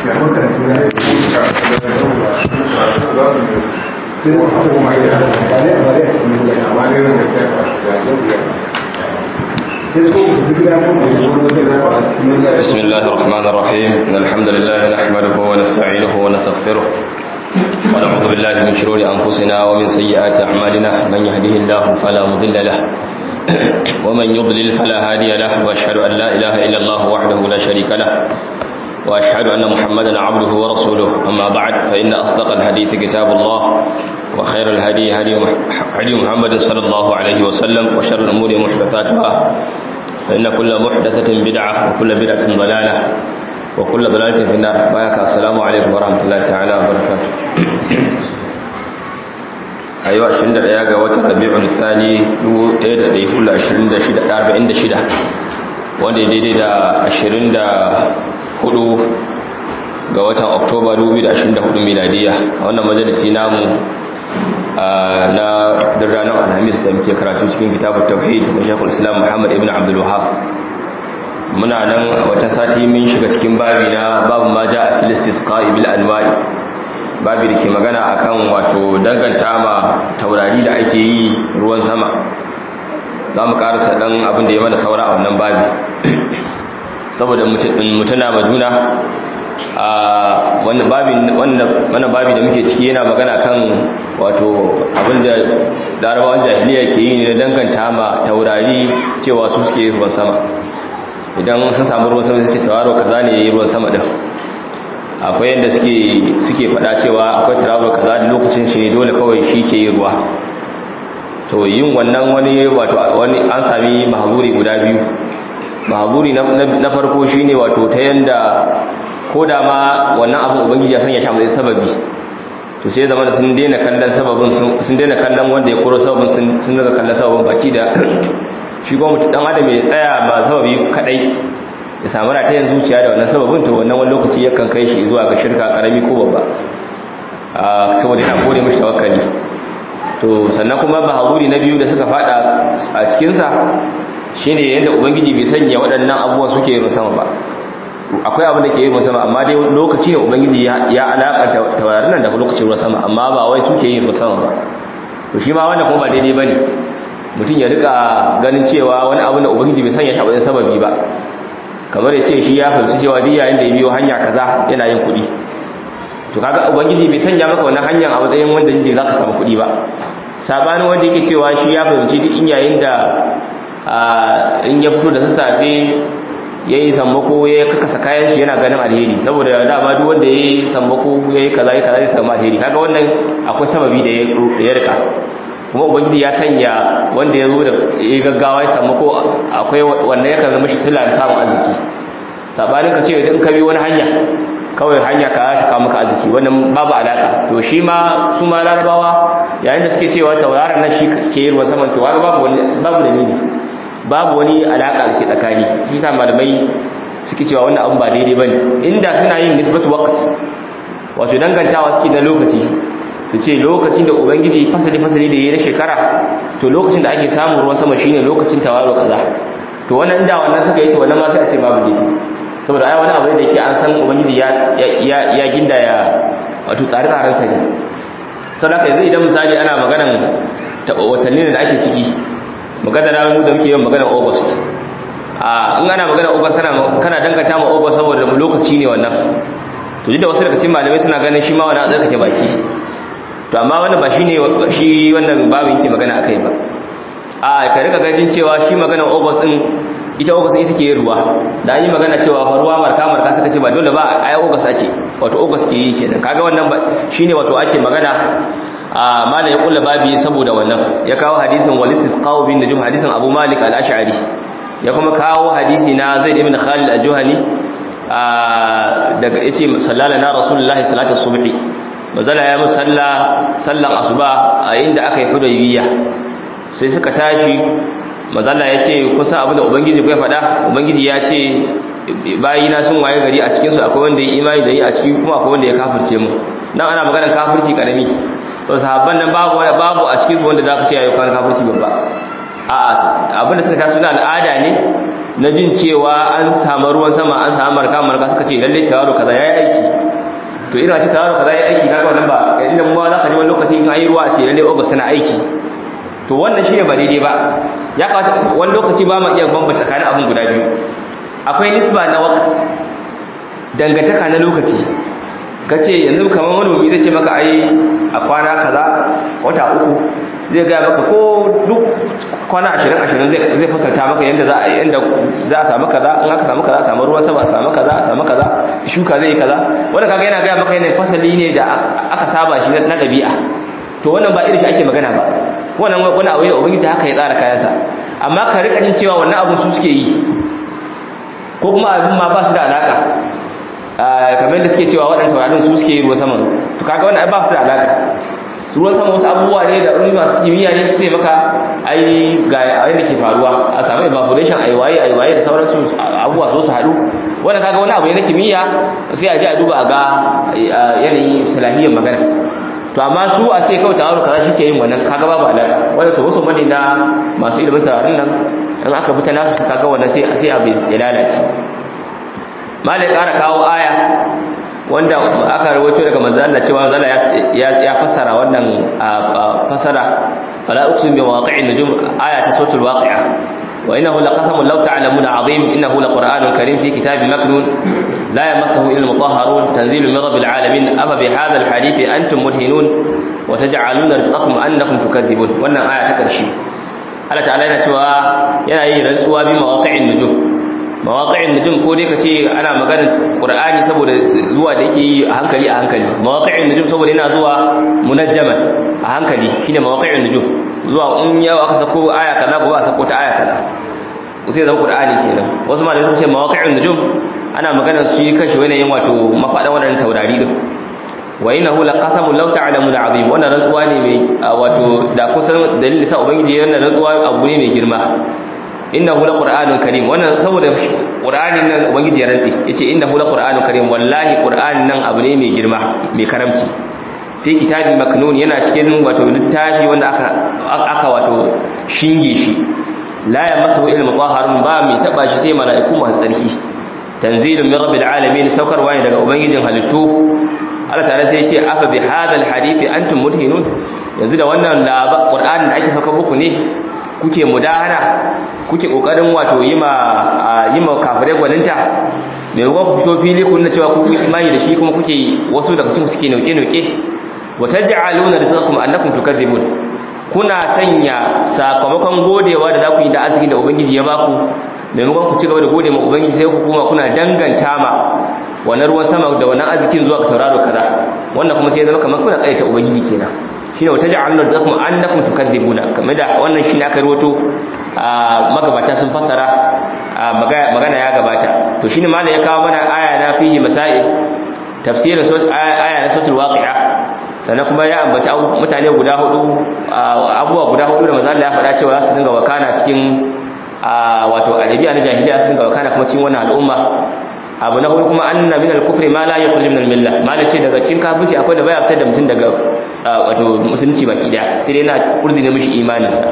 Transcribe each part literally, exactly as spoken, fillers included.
بسم الله الرحمن الرحيم إن الحمد لله نحمده ونستعينه ونستغفره ونعوذ بالله من شرور أنفسنا ومن سيئات أعمالنا من يهده الله فلا مضل له ومن يضلل فلا هادي له وأشهد أن لا إله إلا الله وحده لا شريك له وأشهد أن محمدا عبده ورسوله أما بعد فإن أصدق الحديث كتاب الله وخير الهدي هدي محمد صلى الله عليه وسلم وشر الأمور محدثاتها فإن كل محدثة بدعة وكل بدعة ضلالة وكل ضلالة في النار. بايك السلام عليكم ورحمة الله تعالى وبركاته. أيوة عشرين دقيقة وتر ربيع الثاني دو إيه ده يقول عشرين ده شدة أربعين ده شدة وده ده ده عشرين ده hudu ga watan Oktoba dubu biyu da ashirin da hudu miladiya. Wannan majalisi namu na ranar Alhamis da muke karatu cikin kitabut tauhid na Sheikhul Islam Muhammad ibn Abdul Wahhab. Muna nan wata sati mun shiga cikin babi na babu ma ja'a fil istisqa'i bil anwa'i, babi da ke magana akan wato danganta ma taurari da ake yi ruwan sama. Za mu karasa dan abin da ya mana saura a wannan babi saboda mutuna ma juna a wannan babi da muke ciki yana magana kan wato abinda larabawan jahiliya ke yi ne da danganta ma taurari cewa su suke ruwan sama. Idan sun samu ruwan sama sai tauraro kaza ne yayi ruwan sama din. Akwai yanda suke suke fada cewa akwai tauraro kaza da lokacin shi ne dole kawai shi ke yi ruwa. To yin wannan wani wato wani an sami mahzuri guda biyu. Mahzuri na farko shine wato ta yanda ko da ma wannan abin ubangiji ya sanya shi a matsayin sababi, to sai zama da sun daina kallon sababin sun daina kallon wanda ya koro sababin sun sun daga kallon sababin baki da shi kuma mutum dan adam ya tsaya ba sababi kadai ya samu ratayen zuciya da wannan sababin, to wannan wani lokaci yakan kai shi zuwa ga shirka karami ko babba a saboda yana kore mishi tawakkali. To sannan kuma mahzuri na biyu da suka fada a cikin sa shine yadda ubangiji bai sanya waɗannan abubuwan suke yin sama ba. Akwai abin da ke yin sama amma dai lokaci ne ubangiji ya alakanta taurarin nan da lokacin ruwan sama, amma ba wai suke yin sama ba. To shi ma wannan kuma ba daidai bane mutum ya rika ganin cewa wani abu da ubangiji bai sanya shi a wajen sababi ba, kamar ya ce shi ya fahimci cewa duk yayin da ya biyo hanya kaza yana yin kuɗi. To kaga ubangiji bai sanya maka wannan hanyar a matsayin wanda yake zaka samu kuɗi ba, sabanin wanda yake cewa shi ya fahimci duk in yayin da in ya fito da sassafe ya yi sammako ya kakasa kayan shi yana ganin alheri, saboda dama duk wanda ya yi sammako ya yi kaza ya kaza ya samu alheri. Kaga wannan akwai sababi da ya rika, kuma ubangiji ya sanya wanda ya zo da ya gaggawa ya sammako akwai wanda ya kan zama shi sila da samun arziki, sabanin ka ce idan ka bi wani hanya kawai hanya ka ta kawo maka arziki, wannan babu alaka. To shi ma su ma larabawa yayin da suke cewa tauraron nan shi ke yi ruwan saman, to babu babu dalili, babu wani alaka da ke tsakani. Shi sa malamai suke cewa wannan abu ba daidai bane. Inda suna yin nisbatu waqt, wato dangantawa suke na lokaci, su ce lokacin da ubangiji fasali fasali da yayi na shekara, to lokacin da ake samun ruwan sama shine lokacin tawaro kaza. To wannan inda wannan suka yi to wannan ma sai a ce babu daidai, saboda ai wani abu da yake an san ubangiji ya ya ya ginda ya wato tsare-tsaren sa ne. Saboda yanzu idan misali ana maganan watanni da ake ciki, magana da mu da muke yin magana August, a in ana magana August kana kana danganta ma August saboda lokaci ne wannan. To duk da wasu daga cikin malamai suna ganin shi ma wani a tsarkake baki, to amma wannan ba shine shi wannan babu yake magana akai ba. A ka rika ganin cewa shi magana August din ita August ita ke ruwa, da an yi magana cewa fa ruwa marka marka suka ce ba dole ba ai August ake, wato August ke yi kenan. Kaga wannan shine wato ake magana a malam ya kulla babi saboda wannan. Ya kawo hadisin wal istisqa bin najm, hadisin Abu Malik al-Ash'ari, ya kuma kawo hadisi na Zaid ibn Khalid al-Juhani daga yace sallallahu rasulullahi salatu subhi, mazala ya musalla sallan asuba a inda aka yi Hudaybiyya. Sai suka tashi, mazala ya ce kusa abin da ubangiji kai faɗa, ubangiji ya ce bayina sun waye gari a cikinsu akwai wanda ya imani da yi a ciki kuma akwai wanda ya kafirce mu. Nan ana maganar kafirci karami, to sahabban nan babu babu a cikin wanda za ka ce yayi kan kafirci babba. A'a, abin da suka taso da al'ada ne na jin cewa an samu ruwan sama, an samu marka marka, suka ce lalle tawaro kaza yayi aiki, to irin a ce tauraro kaza ya aiki kaga wannan ba inda mu za ka ji wani lokaci in ayi ruwa a ce lalle August tana aiki to wannan shine ba daidai ba ya kamata wani lokaci ba mu iya bambanta tsakanin abun guda biyu akwai nisba na waqt dangantaka na lokaci kace yanzu kamar wani mutum zai ce maka ai a kwana kaza wata uku zai ga maka ko duk kwana ashirin ashirin zai zai fasalta maka yanda za a yanda za a samu kaza in aka samu kaza a samu ruwan sama a samu kaza a samu kaza shuka zai kaza wanda kaga yana ga maka yana fasali ne da aka saba shi na dabi'a to wannan ba irin shi ake magana ba wannan wani abu ne ubangiji haka ya tsara kayansa amma ka rika jin cewa wannan abun su suke yi ko kuma abin ma ba su da alaka kamar da suke cewa waɗanda taurarin su suke yi ruwan sama to kaga wannan ba su da alaka ruwan sama wasu abubuwa ne da ɗin masu kimiyya ne su ce maka ai ga abin da ke faruwa a samu evaporation ai waye ai waye da sauransu abubuwa su su haɗu wanda kaga wani abu ne na kimiyya sai a je a duba a ga yanayin salahiyyar magana to amma su a ce kawai tauraro kaza shi ke yin wannan kaga babu alaka wanda so wasu mane na masu ilimin taurarin nan in aka fita nasu kaga wannan sai sai abu ya lalace malai ƙara kawo aya wanda aka rawaito daga manzo Allah cewa manzo Allah ya ya fassara wannan fassara fala uqsim bi waqi'in nujum aya ta suratul waqi'a wa innahu laqasamun law ta'lamuna 'azim innahu laqur'anun karim fi kitabin maknun la yamassuhu illa al-mutahharun tanzilun min rabbil alamin afa bi hadha al-hadith antum mudhinun wa taj'aluna rizqakum annakum tukadzibun wannan aya ta karshe Allah ta'ala yana cewa yana yin rantsuwa bi mawaqi'in nujum mawaqi'in nujum ko dai kace ana magana qur'ani saboda zuwa da yake yi a hankali a hankali mawaqi'in nujum saboda yana zuwa munajjaman a hankali shine mawaqi'in nujum zuwa in yau aka sako aya kaza gobe a sako ta aya kaza sai zama qur'ani kenan wasu ma da sun ce mawaqi'in nujum ana magana shi kanshi wani yin wato mafadan wannan taurari din wa innahu laqasamun law ta'lamun 'azim wannan rantsuwa ne mai wato da kusan dalilin sa ubangiji yana rantsuwa abu ne mai girma innahu laqur'anun karim wannan saboda qur'anin nan ubangiji ya rantsi yace innahu laqur'anun karim wallahi qur'anin nan abu ne mai girma mai karamci fi kitabin maknun yana cikin wato littafi wanda aka aka wato shinge shi la yamassuhu illa mutahharun ba mai taba shi sai mala'iku masu tsarki tanzilun min rabbil alamin saukarwa ne daga ubangijin halittu Allah ta'ala sai yace afa bi hadal hadith antum mudhinun yanzu da wannan labar qur'anin da ake saukar muku ne kuke mudahana kuke kokarin wato yima yima kafirai gwaninta me ko ku fito fili kun na cewa ku imani da shi kuma kuke wasu daga cikin suke nauke nauke wataj'aluna rizqakum annakum tukadzibun kuna sanya sakamakon godewa da zaku yi da arziki da ubangiji ya baku maimakon ku ci gaba da gode ma ubangiji sai ku kuma kuna danganta ma wannan ruwan sama da wannan arzikin zuwa ga tauraro kaza wannan kuma sai ya zama kamar kuna kaita ubangiji kenan shine wata ja'alna lakum annakum tukadzibuna kamar da wannan shine aka rawato magabata sun fasara magana ya gabata to shine malai ya kawo mana aya na fihi masail tafsirin aya na suratul waqi'a sannan kuma ya ambaci mutane guda hudu abubuwa guda hudu da manzo Allah ya faɗa cewa za su dinga wakana cikin wato adabiya na jahiliya su dinga wakana kuma cikin wannan al'umma abu na hudu kuma anna min al-kufri ma la yakhruju min al-millah malace daga cikin kafirci akwai da baya fitar da mutum daga wato musulunci baki da sai dai yana kurzine mishi imanin sa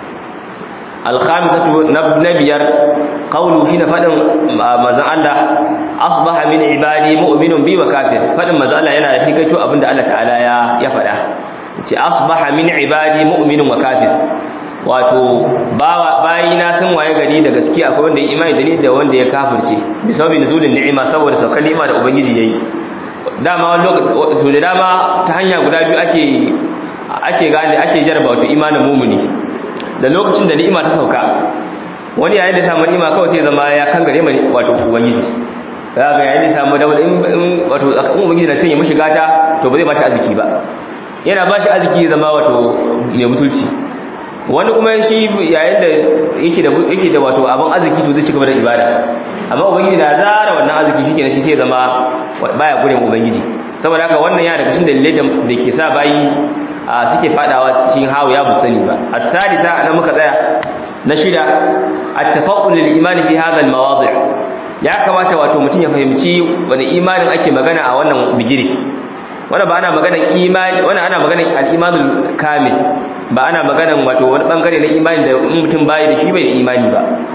al-khamisatu nabiyar qawlu shi na fadin manzon Allah asbaha min ibadi mu'minun bi wa kafir fadin manzon Allah yana da hikaito abinda Allah ta'ala ya ya fada yace asbaha min ibadi mu'minun wa kafir wato bayina sun waye gari daga ciki akwai wanda ya imani da ni da wanda ya kafirce bi sababin nuzulin ni'ima saboda saukar ni'ima da ubangiji yayi dama wani lokaci so da dama ta hanya guda biyu ake ake gane ake jarraba wato imanin mumuni da lokacin da ni'ima ta sauka wani yayin da samu ni'ima kawai sai zama ya kangare mai wato ubangiji kaga yayin da samu dawla in wato akan ubangiji na sanya mishi gata to ba zai bashi arziki ba yana bashi arziki zama wato mai mutulci wani kuma shi yayin da yake da yake da wato abin arziki to zai ci gaba da ibada amma ubangiji na zara wannan arziki shikenan shi sai zama baya gurin ubangiji saboda haka wannan yana daga cikin dalilai da ke sa bayi suke fadawa cikin hawo ya busani ba as-sadisa ana muka tsaya na shida at-tafaqqul lil iman fi hadha al-mawadi' ya kamata wato mutum ya fahimci wani imanin ake magana a wannan bigire wannan ba ana maganar imani wannan ana maganar al-imanul kamil ba ana maganar wato wani bangare na imani da mutum bai da shi bai da imani ba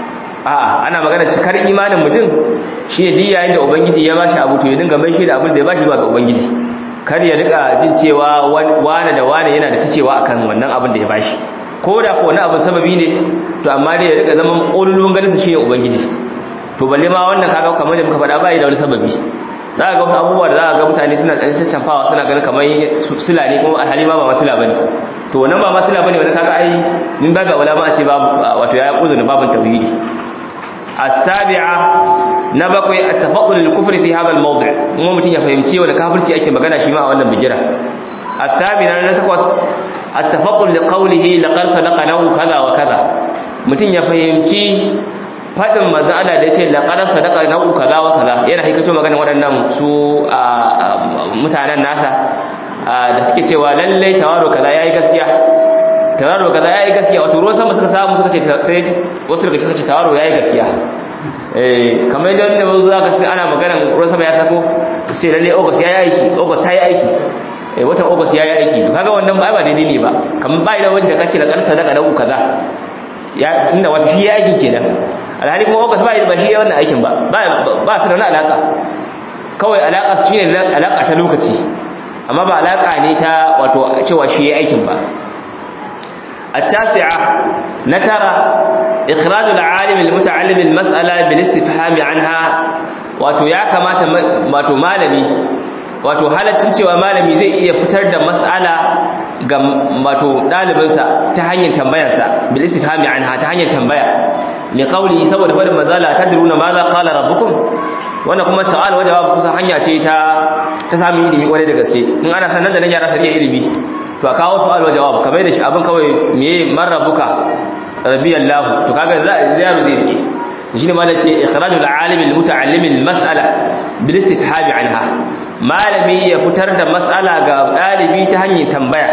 a'a ana magana cikar imanin mutum shi ne duk yayin da ubangiji ya bashi abu to ya dinga mai shi da abin da ya bashi zuwa ga ubangiji kar ya rika jin cewa wane da wane yana da tacewa akan wannan abin da ya bashi ko da ko wani abin sababi ne to amma dai ya rika zaman ƙololuwan ganin sa shi ne ubangiji to balle ma wannan kaga kamar da muka faɗa bai da wani sababi za ga wasu abubuwa da za ga mutane suna ɗan cancanfawa suna ganin kamar sila ne kuma alhali ma ba masila bane to wannan ba masila bane wanda kaga ai min babu wala ma a ce babu wato ya kuzo da babun tauhidi as-sabi'a na bakwai at-tafaddul lil-kufri fi hadha al-mawdi' kuma mutun ya fahimci wanda kafirci ake magana shi ma a wannan bigira at-thamina na takwas at-tafaddul li qawlihi laqad sadaqa lahu kaza wa kaza mutun ya fahimci fadin manzo Allah da yace laqad sadaqa lahu kaza wa kaza yana hikato maganar waɗannan su mutanen nasa da suke cewa lalle tawaro kaza yayi gaskiya tawaro kaza yayi gaskiya wato ruwan sama suka samu suka ce sai wasu daga suka ce tawaro yayi gaskiya eh kamar yadda ne wasu zaka sai ana maganar ruwan sama ya sako sai lalle August yayi aiki August yayi aiki eh watan August yayi aiki to kaga wannan ba ba daidai ne ba kamar bai da waje da kace la karsa daga dagu kaza ya inda wato shi yayi aikin kenan alhali kuma August bai ba shi yayi wannan aikin ba ba su da wani alaka kawai alaka su shine alaka ta lokaci amma ba alaka ne ta wato cewa shi yayi aikin ba التاسعة نترى إخراج العالم المتعلم المسألة بالاستفهام عنها wato ya kamata wato malami wato halaccin cewa malami zai iya fitar da mas'ala ga wato dalibinsa ta hanyar tambayarsa bil istifhami anha ta hanyar tambaya li qawli saboda fadin mazala tadruna ma za qala rabbukum wannan kuma sa'al wa jawab kusa hanya ce ta ta sami ilimi kwarai da gaske in ana sanar da nan yara sariya ilimi to a kawo su'al wa jawab kamar da shi abin kawai meye man rabbuka rabbiyallahu to kaga zai zai ne shine malai ce ikhrajul alim al muta'allim al mas'ala bil istifham anha malami ya fitar da mas'ala ga dalibi ta hanyar tambaya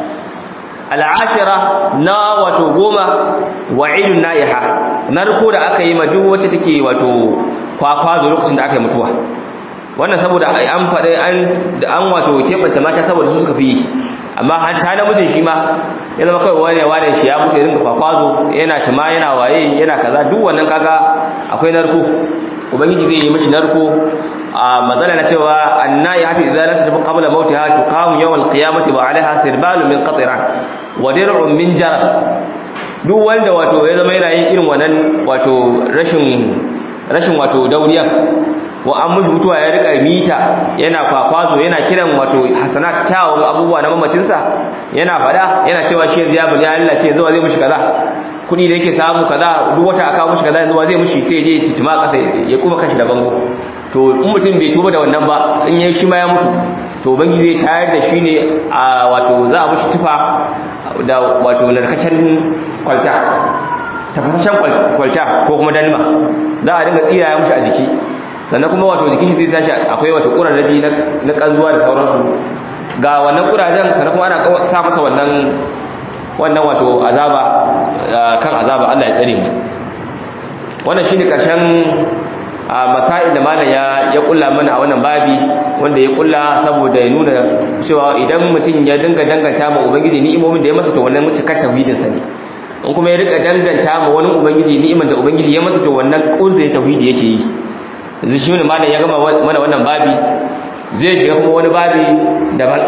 al ashira na wato goma wa'idun naiha narko da aka yi ma duk wacce take wato kwakwazo lokacin da aka yi mutuwa wannan saboda an faɗi an an wato keɓance mata saboda su suka fi yi amma an ta namijin shi ma ya zama kawai wane wane shi ya mutu ya dinga kwakwazo yana tuma yana waye yana kaza duk wannan kaga akwai narko ubangiji zai yi mishi narko a matsala na cewa annai hafi idan ta tafi qabla mautiha tuqamu yawm alqiyamati wa alaiha sirbalun min qatran wa dir'un min jarab duk wanda wato ya zama yana yin irin wannan wato rashin rashin wato dauriya wa an mushi mutuwa ya rika mita yana kwakwazo yana kiran wato hasanat kyawun abubuwa na mamacinsa yana fada yana cewa shi yanzu ya bari Allah ce zuwa zai mushi kaza kudi da yake samu kaza duk wata aka mushi kaza yanzu zai mushi sai je titima kasa ya kuma kashi da bango to in mutum bai tuba da wannan ba in yayi shi ma ya mutu to ubangiji zai tayar da shi ne a wato za a mushi tufa da wato narkacen kwalta tafasashen kwalta ko kuma dalma za a dinga tsira ya mushi a jiki sannan kuma wato jikin shi zai tashi akwai wato kurarraji na kanzuwa da sauransu ga wannan kurajen sannan kuma ana sa masa wannan wannan wato azaba kan azaba Allah ya tsare mu wannan shine karshen masail da malam ya ya kulla mana a wannan babi wanda ya kulla saboda ya nuna cewa idan mutum ya dinga danganta ma ubangiji ni'imomin da ya masa to wannan mutukar tauhidin sa ne in kuma ya rika danganta ma wani ubangiji ni'imar da ubangiji ya masa to wannan kurzai tauhidi yake yi yanzu shi ne malam ya gama mana wannan babi zai shiga kuma wani babi daban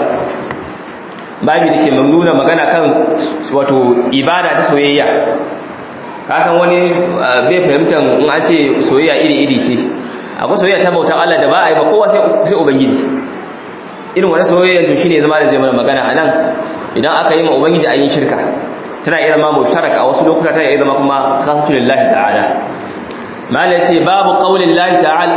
babi da ke nuna magana kan wato ibada ta soyayya kasan wani bai fahimtar in an ce soyayya iri-iri ce akwai soyayya ta bautan Allah da ba a yi ba kowa sai ubangiji irin wani soyayya to shine zama da zai mana magana a nan idan aka yi ma ubangiji an yi shirka tana iya zama musharaka a wasu lokuta tana iya zama kuma khasatu lillahi ta'ala malai ce babu qaulin lahi ta'ala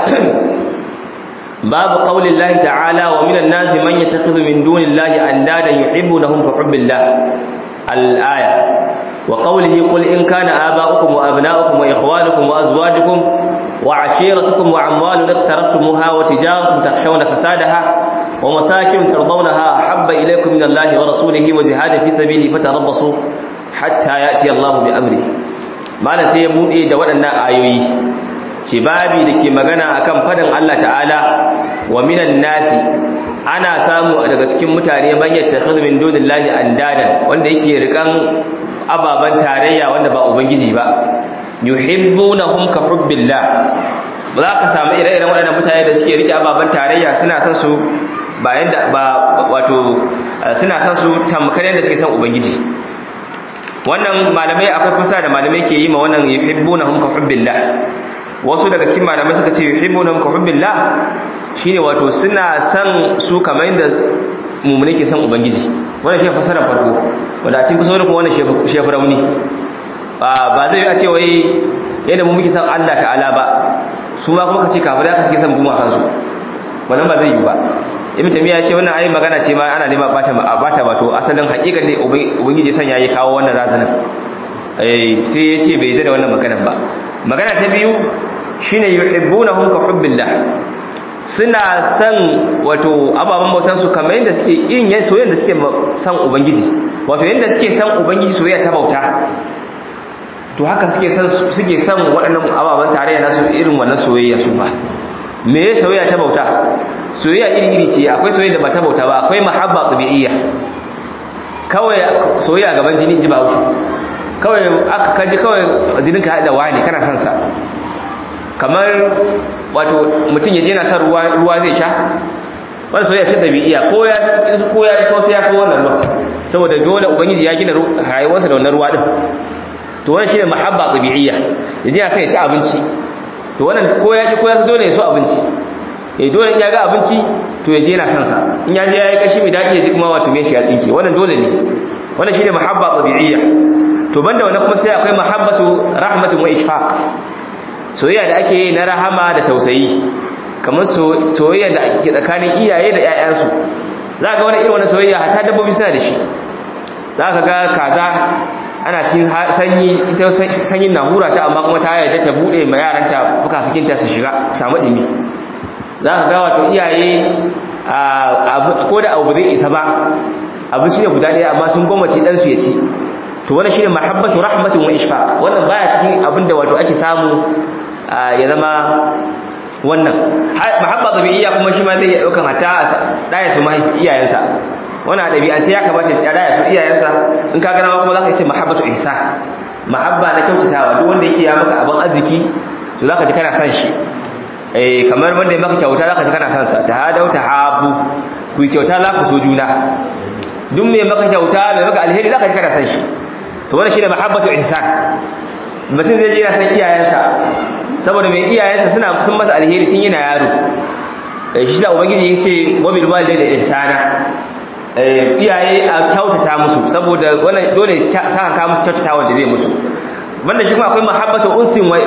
babu qaulin lahi ta'ala wa minan nasi man yattakhidhu min dunillahi andadan yuhibbunahum ka hubbillah al-aya wa qawlihi qul in kana aba'ukum wa abna'ukum wa ikhwanukum wa azwajukum wa 'ashiratukum wa amwalun iqtaraftumuha wa tijaratun takhshawna kasadaha wa masakin tardawnaha ahabba ilaykum min Allahi wa rasulihi wa jihadin fi sabilihi fatarabbasu hatta ya'ti Allahu bi amrihi malam sai ya bude da waɗannan ayoyi ce babi da ke magana akan fadin Allah ta'ala wa minan nasi ana samu daga cikin mutane man yattakhidhu min dunillahi andadan wanda yake rikan ababan tarayya wanda ba ubangiji ba yuhibbunahum ka hubbillah ba za ka samu ire-iren waɗannan mutane da suke rike ababen tarayya suna son su bayan da ba wato suna son su tamkar yadda suke son ubangiji. wannan malamai akwai fasara da malamai ke yi ma wannan yuhibbunahum ka hubbillah. wasu daga cikin malamai suka ce yuhibbunahum ka hubbillah shine wato suna son su kamar yadda mu'mini ke son ubangiji. wannan shi fasara farko wanda a cikin kusa kuma wannan shi rauni ba zai yi a ce wai yadda mu muke son Allah ta'ala ba su ma kuma kace kafirai aka suke son guma kansu, wannan ba zai yi ba. ibn tamiya ya ce wannan ayi magana ce ma ana nema bata bata ba to asalin hakikan ne ubangiji san yayi kawo wannan razanin eh sai ya ce bai da wannan maganar ba. magana ta biyu shine yuhibbunahum ka hubbillah, suna san wato ababan bautan su kamar yadda suke yin yayin soyayya da suke san ubangiji, wato yadda suke san ubangiji soyayya ta bauta to haka suke san suke san waɗannan ababan tarayya nasu irin wannan soyayya su ba. me ya soyayya ta bauta? soyayya iri iri ce, akwai soyayya da ba ta bauta ba, akwai mahabba tabi'iyya, kawai soyayya gaban jini ji ba wuce, kawai aka kaji kawai jinin ka hada wani kana san sa, kamar wato mutum ya je na san ruwa ruwa zai sha, wannan soyayya ce tabi'iyya, ko ya ko ya so sai ya so wannan ruwa saboda dole ubangiji ya gina rayuwarsa da wannan ruwa din. to wannan shine mahabba tabi'iyya, yaje ya sai ya ci abinci, to wannan ko ya ki ko ya dole ya so abinci, eh dole in ya ga abinci to yaje yana san sa, in ya je yayi kashi mai dadi yaje kuma wato me shi ya tsinke, wannan dole ne. wannan shine mahabba tabi'iyya. to banda wannan kuma sai akwai mahabbatu rahmatun wa ishfaq, soyayya da ake yi na rahama da tausayi, kamar soyayya da ake tsakanin iyaye da ƴaƴansu. za ka ga wani irin wannan soyayya hatta dabbobi suna da shi. za ka ga kaza ana cikin sanyi, ita sanyin na hura ta amma kuma ta yarda ta bude ma yaranta fukafukinta su shiga samu dimi. za ka ga wato iyaye ko da abu zai isa ba, abinci ne guda ɗaya amma sun gwamnati ɗansu ya ci. to wannan shine mahabbatu rahmatun wa ishfaq, wannan baya cikin abinda wato ake samu ya zama wannan mahabba tabi'iyya. kuma shi ma zai iya daukan hatta daya su mahaifi iyayensa, wannan dabi'ance ya kamata ya daya su iyayensa. in ka gana kuma zaka ce mahabbatu ihsan, mahabba na kyautatawa. duk wanda yake ya maka abin arziki to zaka ji kana san shi, eh kamar wanda ya maka kyauta zaka ji kana san sa. tahadau tahabu, ku kyauta za ku so juna. duk mai maka kyauta mai maka alheri zaka ji kana san shi. to wannan shine mahabbatu ihsan. mutum zai ji yana san iyayensa saboda mai iyayensa suna sun masa alheri tun yana yaro. shi da ubangiji yace wa bil walidayni ihsana, iyaye a kyautata musu saboda wannan dole saka ka musu kyautata wanda zai musu. wanda shi kuma akwai mahabbatu unsin wa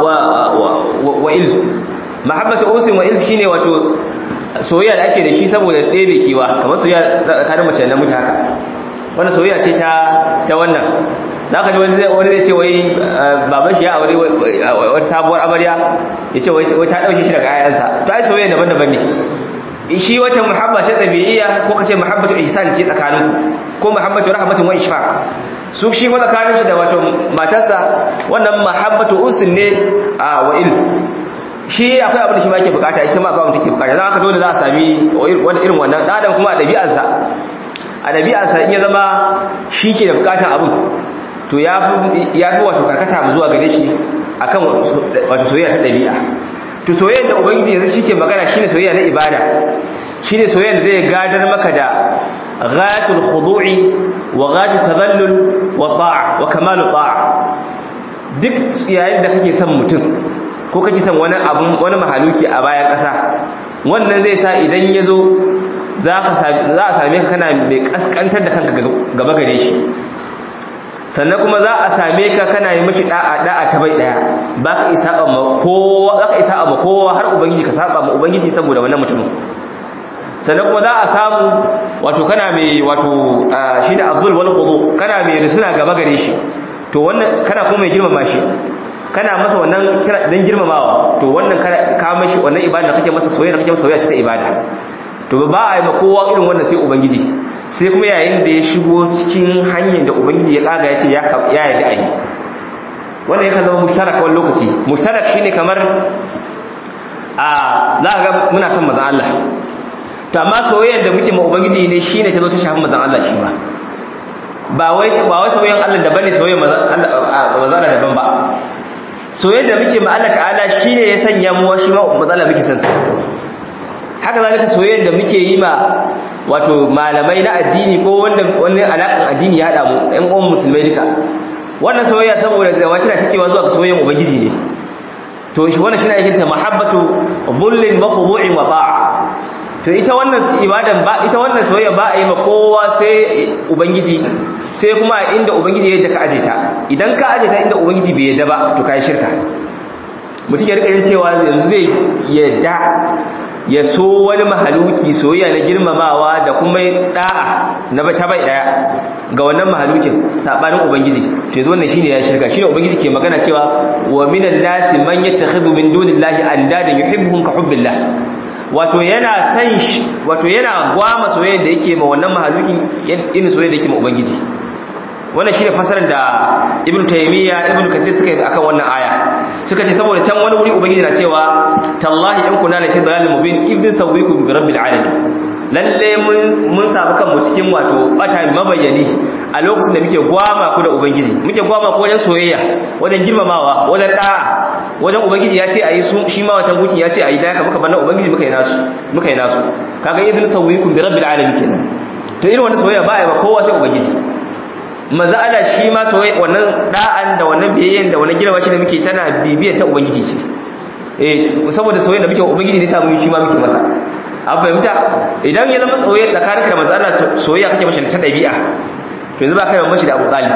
wa il. mahabbatu unsin wa il shine wato soyayya da ake da shi saboda ɗebe kewa, kamar soyayya tsakanin mace da namiji haka. wannan soyayya ce ta ta wannan. zaka ji wani zai wani zai ce wai baban shi ya aure wata sabuwar amarya, yace wai wai ta dauke shi daga ayansa. to ai soyayya daban-daban ne. shi wace muhabba ce tabi'iyya ko kace muhabbatu ihsan ce tsakanin ko muhabbatu rahmatun wa ishfaq. su shi kuma tsakanin shi da wato matarsa wannan muhabbatu unsin ne wa il. shi akwai abin da shi ma yake bukata, shi ma akwai abin da yake bukata. dan haka dole za a sami wani irin wannan dan kuma a dabi'arsa a dabi'arsa in ya zama shi ke da bukatar abin to ya fi wato karkata zuwa gare shi akan wato soyayya ta dabi'a. to soyayya da ubangiji yanzu shike magana shine soyayya na ibada, shine soyayya da zai gadar maka da ghayatul khudu'i wa ghayatul tadhallul wa ta'a wa kamalul ta'a. duk yayin da kake son mutum ko kake son wani abu wani mahaluki a bayan kasa, wannan zai sa idan yazo za ka za a same ka kana mai kaskantar da kanka gaba gare shi, sannan kuma za a same ka kana yi mashi da'a da'a ta bai daya. ba ka isa ma kowa, za ka isa ma kowa har ubangiji ka saba ma ubangiji saboda wannan mutumin. sannan kuma za a samu wato kana mai wato shi da abdul wal khudu, kana mai risuna gaba gare shi. to wannan kana kuma mai girmama shi, kana masa wannan dan girmamawa. to wannan ka mashi wannan ibada da kake masa soyayya da kake masa soyayya ce ta ibada. to ba a yi ma kowa irin wannan sai ubangiji. sai kuma yayin da ya shigo cikin hanyar da ubangiji ya kaga ya ce ya yarda a yi, wannan yakan zama mushtarak wani lokaci. mushtarak shine kamar a za ka ga muna son mazan Allah, to amma soyayyar da muke ma ubangiji ne shine ta zo ta shafi mazan Allah shi ba. ba wai ba wai soyayyar Allah daban ne soyayyar mazan Allah daban ba. soyayya da muke ma Allah ta'ala shine ya sanya mu shi ma mazala muke san sa haka zalika soyayya da muke yi ma wato malamai na addini ko wanda wannan alaƙar addini ya hada mu ɗan uwan musulmai duka wannan soyayya saboda zawa kira take wa zuwa ga soyayyan ubangiji ne to shi wannan shine ake cewa mahabbatu dhullin wa khudu'in wa ta'a to ita wannan ibadan ba ita wannan soyayya ba a yi ma kowa sai ubangiji sai kuma inda ubangiji ya yadda ka aje ta idan ka aje ta inda ubangiji bai yadda ba to kai shirka mutum ya rika yin cewa yanzu zai yadda ya so wani mahaluki soyayya na girmamawa da kuma da'a na ta bai daya ga wannan mahalukin sabanin ubangiji to yanzu wannan shine ya shirka shine ubangiji ke magana cewa wa minan nasi man yattakhidhu min dunillahi andadan yuhibbuhum ka hubbillah wato yana san shi wato yana gwama soyayya da yake ma wannan mahalukin irin soyayya da yake ma ubangiji wannan shine fasarar da ibnu taymiya ibnu kathir suka yi akan wannan aya suka ce saboda can wani wuri ubangiji na cewa tallahi in kuna lafi dalalin mubin ibn sawwikum bi rabbil alamin lalle mun mun samu kanmu cikin wato bata mabayyani a lokacin da muke gwama ku da ubangiji muke gwama ku wajen soyayya wajen girmamawa wajen da'a wajen ubangiji ya ce ayi su shi ma wancan gukin ya ce ayi da haka muka banna ubangiji muka yi nasu muka yi nasu kaga ibn sawwikum bi rabbil alamin kenan to irin wannan soyayya ba ai ba kowa sai ubangiji maza ala shi ma soyayya wannan da'an da wannan biyayyen da wannan girma shi da muke tana bibiyar ta ubangiji ce eh saboda soyayya da muke ubangiji ne samu shi ma muke masa an fahimta idan ya zama soyayya tsakaninka da maza ala soyayya kake mashi ta dabi'a to yanzu ba kai mashi da Abu Talib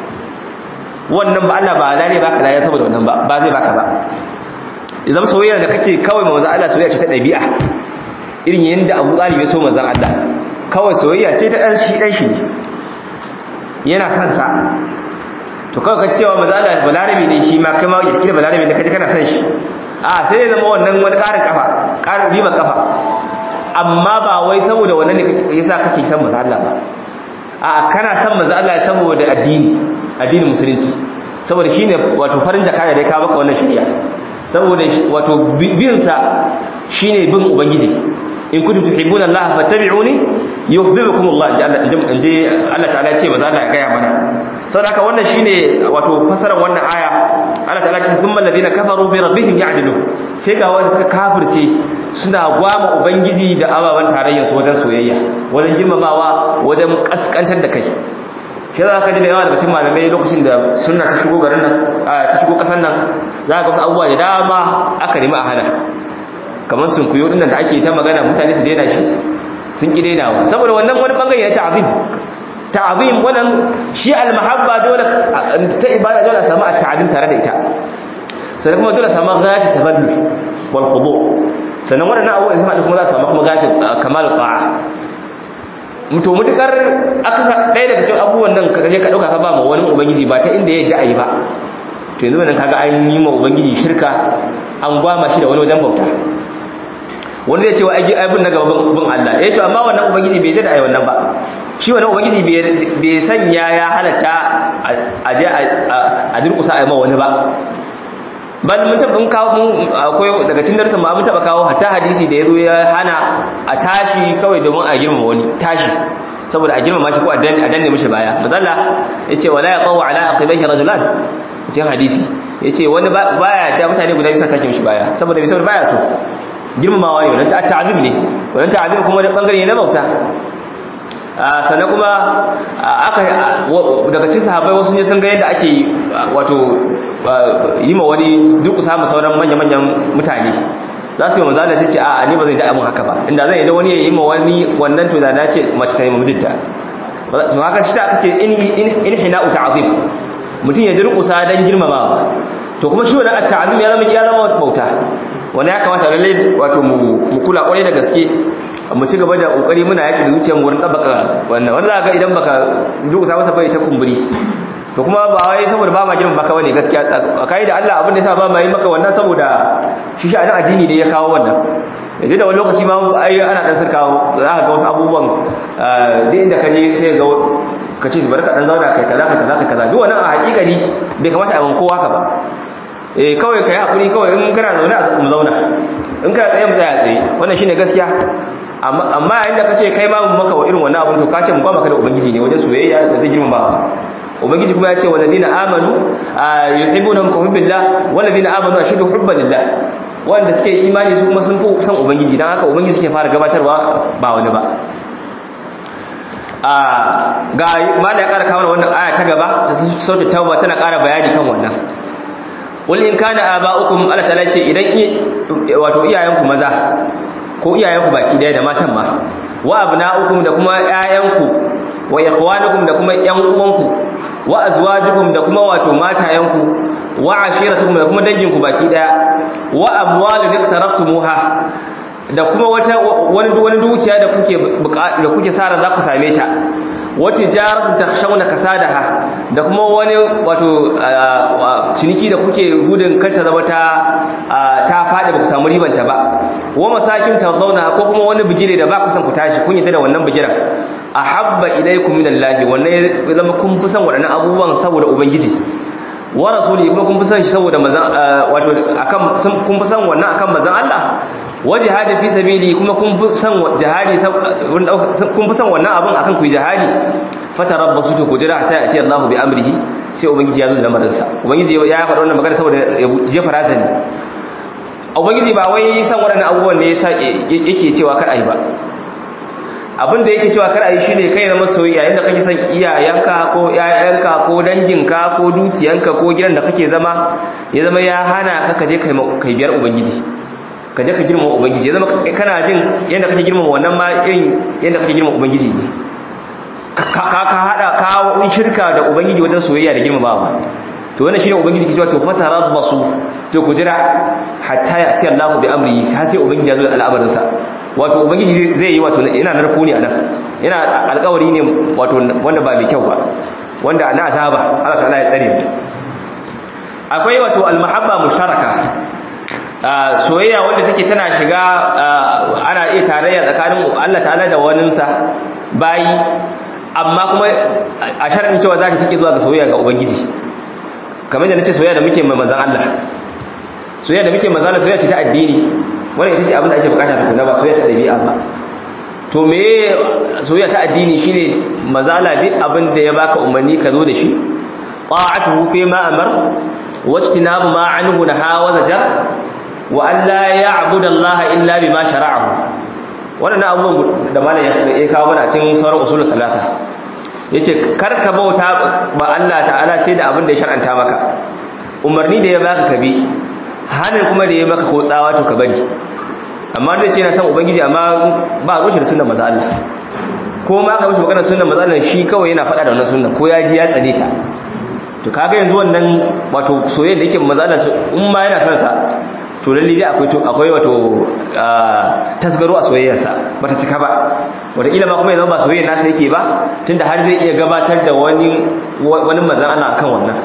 wannan ba Allah ba lalle baka lafiya saboda wannan ba ba zai baka ba idan soyayya da kake kawai maza ala soyayya ce ta dabi'a irin yanda Abu Talib ya so manzon Allah kawai soyayya ce ta dan shi dan shi ne yana san sa to kawai kace cewa mazala balarabi ne shi ma kai ma ya kira balarabi ne kaje kana san shi a sai ya zama wannan wani karin kafa karin riba kafa amma ba wai saboda wannan ne yasa kake san mazala ba a kana san mazala saboda addini addinin musulunci saboda shine wato farin jaka da ka baka wannan shari'a saboda wato bin sa shine bin ubangiji in kuntum tuhibbuna Allah fattabi'uni yuhibbukum Allah inji Allah ta'ala ce maza Allah ya gaya mana saboda haka wannan shine wato fasarar wannan aya Allah ta'ala ce thumma alladhina kafaru bi rabbihim ya'dilu sai ga wanda suka kafirce suna gwama ubangiji da ababan tarayyar su wajen soyayya wajen girmamawa wajen kaskantar da kai shi za ka ji da yawa daga cikin malamai lokacin da sunna ta shigo garin nan ta shigo kasar nan za ka ga wasu abubuwa da dama aka nemi a hana kamar sun kuyo dinnan da ake ta magana mutane su daina shi sun ki dainawa saboda wannan wani bangare ya ta'zim ta'zim wannan shi al-mahabba dole ta ibada dole a samu at-ta'zim tare da ita sannan kuma dole a samu ghayat taballul wal khudu sannan wannan abubuwa sai kuma za a samu kuma ghayat kamal ta'a muto mutukar aka dai daga cikin abubuwan nan ka je ka dauka ka ba mu wani ubangiji ba ta inda yadda ayi ba to yanzu wannan kaga an yi ma ubangiji shirka an gwama shi da wani wajen bauta wanda zai ce wa aibun na gaban ubin Allah eh to amma wannan ubangiji bai da ai wannan ba shi wannan ubangiji bai sanya ya halatta a je a durkusa ai ma wani ba bal mun tabbin kawo mun akwai daga cikin darsan ma mun taba kawo hatta hadisi da yazo ya hana a tashi kawai domin a girma wani tashi saboda a girma shi ko a danne mishi baya madalla yace wala yaqaw ala aqibihi rajulan cikin hadisi yace wani baya da mutane guda bisa take mishi baya saboda bisa baya so girmamawa ne wannan ta'azim ne wannan ta'azim kuma da bangare ne na bauta sannan kuma aka daga cikin sahabbai wasu ne sun ga yadda ake wato yi ma wani duk samu sauran manya-manyan mutane za su yi mazala sai ce a ni ba zai da mun haka ba inda zan yi da wani ya yi ma wani wannan to da na ce mace ta yi mamijinta to haka shi aka ce in hina'u ta'azim mutum ya durƙusa don girmamawa to kuma shi wani at-ta'azim ya zama ya zama bauta wani ya kamata lalle wato mu kula kwarai da gaske mu ci gaba da kokari muna yaki da zuciyar wurin dabaka wannan wanda ga idan baka durƙusa masa bai ta kumburi to kuma ba wai saboda ba ma girman baka bane gaskiya kai da Allah abin da yasa ba ma yi maka wannan saboda shi sha'anin addini ne ya kawo wannan yanzu da wani lokaci ma ai ana dan sirkawo za ka ga wasu abubuwan duk inda ka je sai ga ka ce bari ka dan zauna kai kaza kaza kaza duk wannan a hakikani bai kamata a ban kowa ka ba eh kawai kai hakuri kawai in kana zaune a mu zauna in kana tsaye mu tsaya tsaye wannan shine gaskiya amma amma yayin da kace kai ma mu maka irin wannan abun to ka ce mu ba maka da ubangiji ne wajen soyayya da zai girma ba ubangiji kuma ya ce walladina amanu yuhibbunahum ka hubbillah walladina amanu ashaddu hubban lillah wanda suke imani su kuma sun fi san ubangiji dan haka ubangiji suke fara gabatarwa ba wani ba a ga mala ya kara kawo wannan aya ta gaba sautin tauba tana kara bayani kan wannan wal in kana aba'ukum ala talace idan wato iyayenku maza ko iyayenku baki daya da matan ma wa abna'ukum da kuma ƴaƴanku wa ikhwanukum da kuma ƴan uwanku wa azwajukum da kuma wato matayenku wa ashiratukum da kuma danginku baki daya wa amwalun iqtaraftumuha da kuma wata wani wani dukiya da kuke da kuke sara za ku same ta wa tijaratu takhshawna kasadaha da kuma wani wato ciniki da kuke gudun kanta zama ta ta fadi ba ku samu riban ta ba wa masakin tawzauna ko kuma wani bigire da ba ku san ku tashi kun yi da wannan bigiran ahabba ilaykum minallahi wannan zama kun fi san wadannan abubuwan saboda ubangiji wa rasuli kuma kun fi san shi saboda manzon wato akan kun fi san wannan akan manzon Allah wa jihadi fi sabili kuma kun fi san jihadi kun fi san wannan abun akan ku jihadi fatarabbasu to kujira ta ati Allah bi amrihi sai ubangiji ya zo da lamarin sa ubangiji ya faɗa wannan magana saboda ya jefa razani ubangiji ba wai san waɗannan abubuwan ne yasa yake cewa kar ai ba abin da yake cewa kar ai shine kai zama soyayya yayin da kake son iyayenka ko ƴaƴanka ko danginka ko dukiyanka ko gidan da kake zama ya zama ya hana ka kaje kai kai biyar ubangiji kaje ka girmama ubangiji ya zama kana jin yanda kake girmama wannan ma irin yanda kake girmama ubangiji ne ka ka hada ka shirka da ubangiji wajen soyayya da girmamawa to wannan shine ubangiji ke cewa to fatarabbasu to ku jira hatta ya ti Allahu bi amri sai sai ubangiji ya zo da al'amarin sa wato ubangiji zai yi wato ina narko ne anan ina alƙawari ne wato wanda ba mai kyau ba wanda na azaba Allah ta'ala ya tsare mu akwai wato al-mahabba musharaka soyayya wanda take tana shiga ana iya tarayya tsakanin Allah ta'ala da waninsa bayi amma kuma a sharadin cewa zaka cike zuwa ga soyayya ga ubangiji kamar da nace soyayya da muke mai manzon Allah soyayya da muke manzon Allah soyayya ce ta addini wannan ita ce abin da ake bukata tukuna ba soyayya ta dabi'a ba to me soyayya ta addini shine manzon Allah duk abin da ya baka umarni ka zo da shi ta'atuhu fi ma amar wajtinabu ma anhu naha wa zajar wa an la ya'budu Allah illa bima shara'ahu wannan abubuwan da malam ya kawo mana cikin sauran usulul talata yace karka bauta ba Allah ta'ala sai da abin da ya shar'anta maka umarni da ya baka kabi hanin kuma da ya maka ko tsawa to ka bari amma da ce yana son ubangiji amma ba rushi da sunnar manzo Allah ko ma ka mishi magana sunnar manzo Allah shi kawai yana faɗa da wannan sunnar ko ya ji ya tsane ta to kaga yanzu wannan wato soyayya da yake manzo Allah in ma yana son sa to lalle dai akwai to akwai wato tasgaro a soyayyarsa bata cika ba wanda kila ma kuma yanzu ba soyayya nasa yake ba tunda har zai iya gabatar da wani wani manzon Allah akan wannan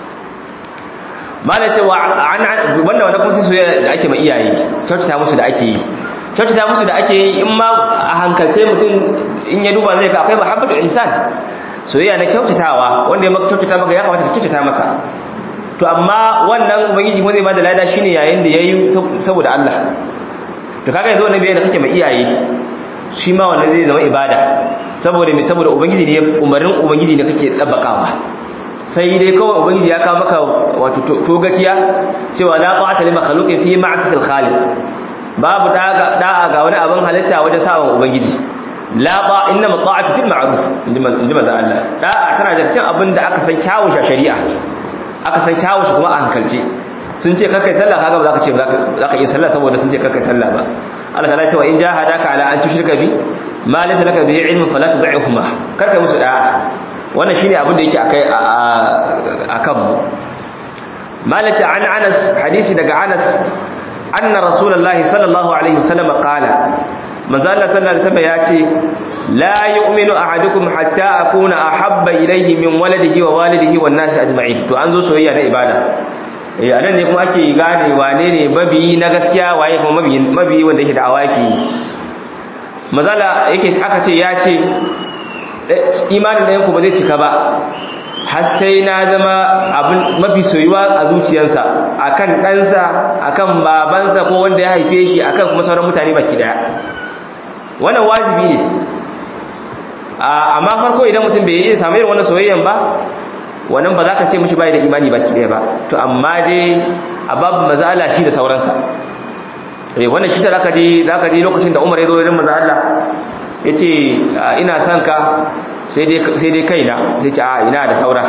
malai cewa an wanda wanda kuma sai soyayya da ake ma iyaye kyautata musu da ake yi kyautata musu da ake yi in ma a hankalce mutum in ya duba zai ga akwai mahabbatu ihsan soyayya na kyautatawa wanda ya maka kyautata maka ya kamata ka kyautata masa to amma wannan ubangiji kuma zai bada lada shine yayin da yayi saboda Allah to kaga yanzu wannan bai da kake mai iyaye shi ma wannan zai zama ibada saboda me saboda ubangiji ne umarin ubangiji ne kake dabbakawa sai dai kawai ubangiji ya kawo maka wato togaciya cewa la ta'ata li makhluqin fi ma'siyatil khaliq babu da'a da'a ga wani abin halitta wajen sawan ubangiji la ba inna mata'atu fil ma'ruf inji manzo Allah da'a tana da cikin abin da aka san kyawun shari'a aka san kyawun shi kuma a hankalce sun ce karkai sallah kaga ba za ka ce za ka yi sallah saboda sun ce karkai sallah ba Allah ta ce wa in jahadaka ala an tushrika bi ma laysa laka bihi ilmun fala tud'ihuma karkai musu da'a wannan shine abin da yake akai akan mu malaci an Anas hadisi daga Anas anna rasulullahi sallallahu alaihi wasallam qala manzo Allah sallallahu alaihi wasallam yace la yu'minu ahadukum hatta akuna ahabba ilayhi min waladihi wa walidihi wan nasi ajma'in to an zo soyayya na ibada eh anan ne kuma ake gane wane ne mabiyi na gaskiya waye kuma mabiyi mabiyi wanda yake da'awa yake mazala yake aka ce ya ce imanin da yanku ba zai cika ba har sai na zama abin mafi soyuwa a zuciyarsa akan ɗansa akan babansa ko wanda ya haife shi akan kuma sauran mutane baki daya wannan wajibi ne amma farko idan mutum bai yi samu irin wannan soyayyan ba wannan ba za ka ce mishi bai da imani baki ɗaya ba to amma dai a babu manzo Allah shi da sauransa eh wannan shi da zaka ji zaka ji lokacin da Umar ya zo wurin manzo Allah yace ina son ka sai dai sai dai kaina sai ce a ina da saura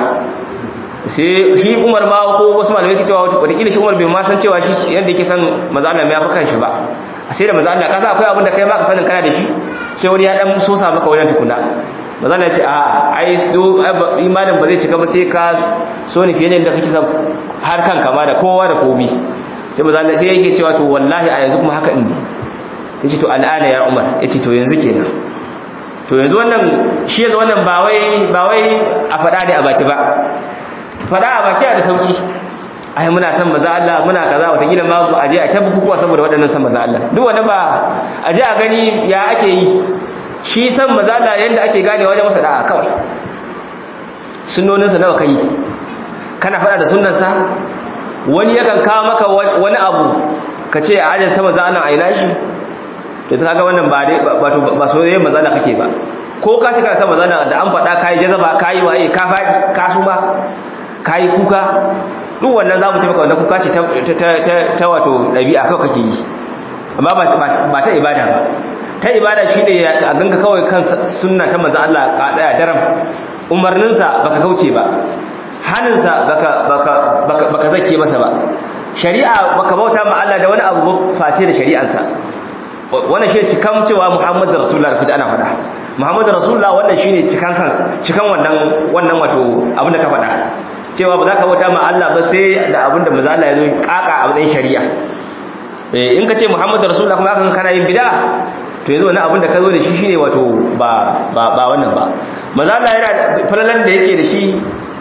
sai shi Umar ma ko wasu malamai ke cewa wata kila shi Umar bai ma san cewa shi yanda yake san manzo Allah ya fi kanshi ba sai da manzo Allah ka san akwai abin da kai ma ka sanin kana da shi sai wani ya dan sosa maka wajen tukuna manzo Allah ya ce a ai imanin ba zai cika ba sai ka so ni fiye da kake san har kanka ma da kowa da komi sai manzo Allah sai yake cewa to wallahi a yanzu kuma haka din ne yace to al'ana ya Umar yace to yanzu kenan to yanzu wannan shi yanzu wannan ba wai ba wai a fada ne a baki ba fada a baki da sauki ai muna san maza Allah muna kaza wata gida ma a je a tabbuku kuwa saboda waɗannan san maza Allah duk wannan ba a je a gani ya ake yi shi san maza Allah yanda ake gane wajen masa da'a kawai sunnonin sa nawa kai kana fada da sunnan sa wani yakan kawo maka wani abu ka ce a ajin ta maza Allah aina shi to kaga wannan ba dai wato ba soyayyen maza Allah kake ba ko ka cika san maza Allah da an fada kai jazaba kai waye ka fadi ka suma kai kuka duk wannan za mu ce maka wannan kuka ce ta wato ɗabi'a kawai kake yi amma ba ta ibada ba ta ibada shi ne a ganka kawai kan sunna ta manzo Allah ka daya daram umarninsa baka kauce ba haninsa baka baka baka zake masa ba shari'a baka bauta ma Allah da wani abu face da shari'arsa wannan shi cikan cewa Muhammadu Rasulullah da kaje ana faɗa Muhammadu Rasulullah wannan shine cikan san cikan wannan wannan wato abin da ka faɗa cewa ba za ka bauta ma Allah ba sai da abinda manzo Allah ya zo kaka a matsayin shari'a eh in ka ce Muhammadu Rasulullah kuma kan kana yin bid'a to yanzu wannan abinda ka zo da shi shine wato ba ba ba wannan ba manzo Allah yana falalan da yake da shi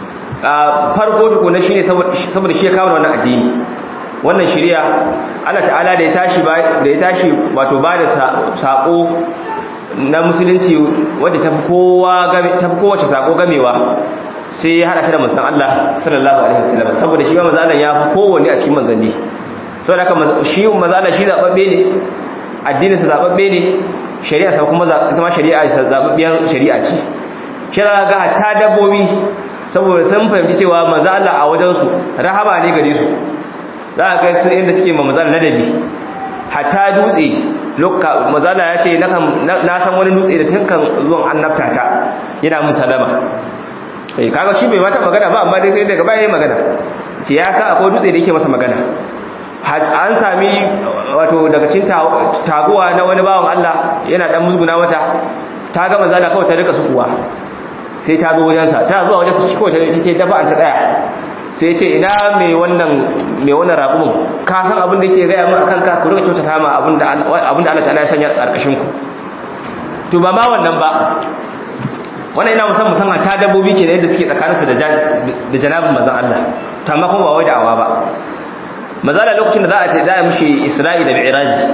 a farko tukuna shine saboda shi ya kawo wannan addini wannan shari'a Allah ta'ala da ya tashi da ya tashi wato ba da sako na musulunci wanda ta kowa game ta kowace sako gamewa sai ya hada shi da manzon Allah sallallahu alaihi wasallam saboda shi manzon Allah ya fi kowanne a cikin manzanni saboda haka shi manzon Allah shi zababbe ne addinin sa zababbe ne shari'a sa kuma zama shari'a sa zababbiyar shari'a ce kira ga hatta dabbobi saboda sun fahimci cewa manzon Allah a wajen su rahama ne gare su za ka ga su inda suke ma manzon ladabi hatta dutse lokka manzon Allah ya ce na san wani dutse da tunkan zuwan annabta ta yana mun salama eh kaga shi bai mata magana ba amma dai sai daga baya magana ce ya sa akwai dutse da yake masa magana an sami wato daga cikin taguwa na wani bawan Allah yana dan musguna mata ta ga manzo Allah kawai ta rika sukuwa sai ta zo wajen sa ta zuwa wajen sa shi kawai ta ce dafa an ta tsaya sai ya ce ina me wannan me wannan raƙumin ka san abin da yake ga mu akan ka ku rika kyautata ma abin da abin da Allah ta'ala ya sanya karkashin ku to ba ma wannan ba wannan ina musamman musamman ta dabbobi ke da yadda suke tsakaninsu da janabin mazan Allah ta amma kuma ba wai da'awa ba mazala lokacin da za a ce za a mishi Isra'i da Mi'raji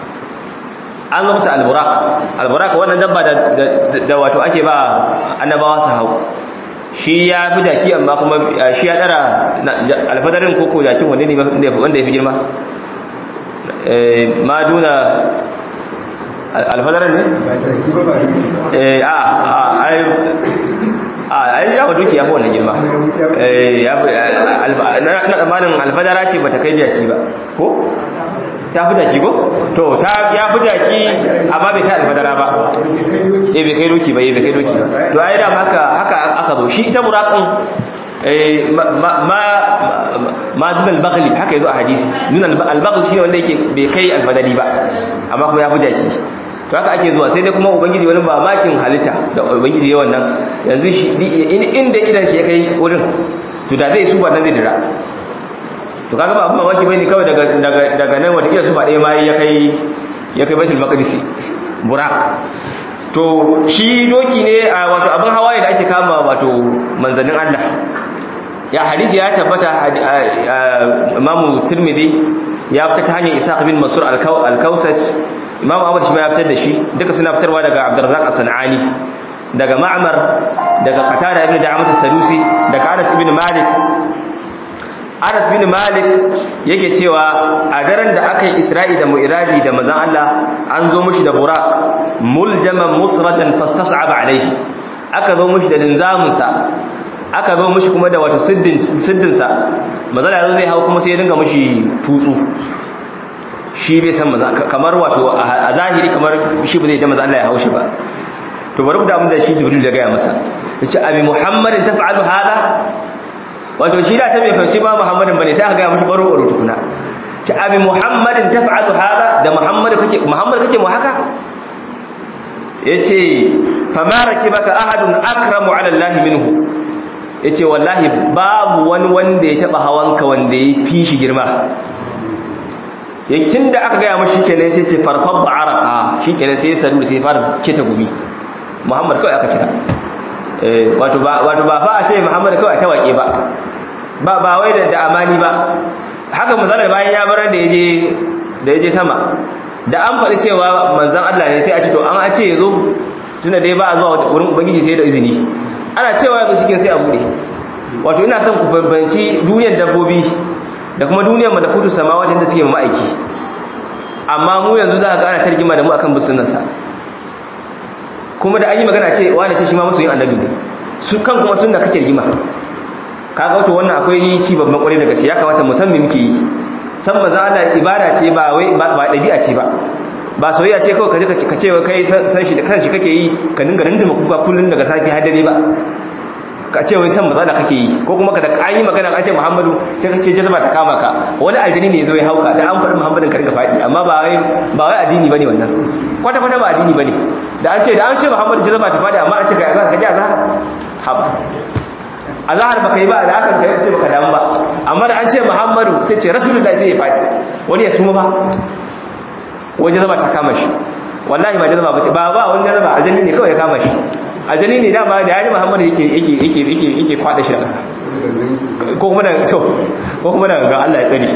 an zo masa al-buraq al-buraq wannan dabba da wato ake ba annabawa su hau shi ya fi jaki amma kuma shi ya dara alfadarin koko jakin wanda ne wanda ya fi girma ma duna alfadaran ne? eh a a ai ya wato ki ya fi wannan girma eh ya na tsammanin alfadara ce bata kai jaki ba ko ta fi jaki ko to ta ya fi jaki amma bai kai alfadara ba eh bai kai doki ba eh bai kai doki ba to ai da haka haka aka zo shi ita buraqin eh ma ma dun al-baghli haka yazo a hadisi dun al-baghli shine wanda yake bai kai alfadari ba amma kuma ya fi jaki to haka ake zuwa sai dai kuma ubangiji wani mamakin halitta da ubangiji yawan nan yanzu inda idan shi ya kai wurin to da zai su ba nan zai dira to kaga ba abin mamaki bane kawai daga daga daga nan wata kila su ba ɗaya ma ya kai ya kai baitul maqdis buraq to shi doki ne a wato abin hawaye da ake kama wato manzannin Allah ya hadisi ya tabbata Imam Tirmidhi ya fita ta hanyar Ishaq bin Mansur al-Kausaj Imam Ahmad shi ma ya fitar da shi duka suna fitarwa daga Abdurrazzaq as-Sanani daga Ma'mar daga Qatada ibn Da'amat as-Sadusi daga Anas ibn Malik Anas bin Malik yake cewa a daren da aka yi Isra'i da Mi'raji da manzon Allah an zo mushi da buraq muljaman musratan fastas'aba alayhi aka zo mushi da linzamin sa aka zo mishi kuma da wato siddin siddin sa manzala yazo zai hawo kuma sai ya dinga mishi tutsu shi bai san maza kamar wato a zahiri kamar shi ba zai ta maza Allah ya haushi ba to bari mu da mun da shi Jibril da gaya masa yace abi Muhammadin taf'alu hada wato shi da ta bai fanci ba Muhammadin bane sai aka gaya mishi baro baro tukuna ce abi Muhammadin taf'alu hada da Muhammad kake Muhammad kake mu haka yace fama rakibaka ahadun akramu ala Allah minhu yace wallahi babu wani wanda ya taba hawanka wanda ya fi shi girma yakin da aka gaya mashi kenan sai ce farfad arqa shikenan sai ya sadu sai fara kita gumi Muhammad kawai aka kira eh wato ba wato ba fa sai Muhammad kawai ta wake ba ba ba wai da da amani ba haka manzon bayan ya bar da yaje da yaje sama da an faɗi cewa manzon Allah ne sai a ce to an a ce yazo tunda dai ba a zuwa wurin ubangiji sai da izini ana cewa yazo cikin sai a bude wato ina son ku bambanci duniyar dabbobi da kuma duniyar malakutu samawati da suke ma'aiki amma mu yanzu za ka ga ana tarjima da mu akan busunnansa kuma da an yi magana ce wani ce shi ma masoyin annabi ne su kan kuma sunna kake rigima kaga wato wannan akwai ci babban kwarai daga ce ya kamata mu san me muke yi san maza Allah ibada ce ba wai ba dabi'a ce ba ba soyayya ce kawai kaje ka ce kai san shi da kanshi kake yi ka dinga rinjima kuka kullun daga safi har dare ba ka ce wai san maza da kake yi ko kuma ka da an yi magana an ce Muhammadu sai ka ce jazaba ta kama ka wani aljini ne yazo ya hauka da an faɗi Muhammadin ka dinga faɗi amma ba wai ba wai addini bane wannan kwata kwata ba addini bane da an ce da an ce Muhammadu jazaba ta faɗi amma an ce ka azhar ka ji azhar haba azhar baka yi ba da aka kai ce baka damu ba amma da an ce Muhammadu sai ce Rasulullahi sai ya faɗi wani ya suma ba wani jazaba ta kama shi wallahi ba jazaba bace ba ba wani jazaba aljini ne kawai ya kama shi aljani ne dama da yaji Muhammad yake yake yake yake yake kwada shi da kasa ko kuma da to ko kuma da ga Allah ya tsare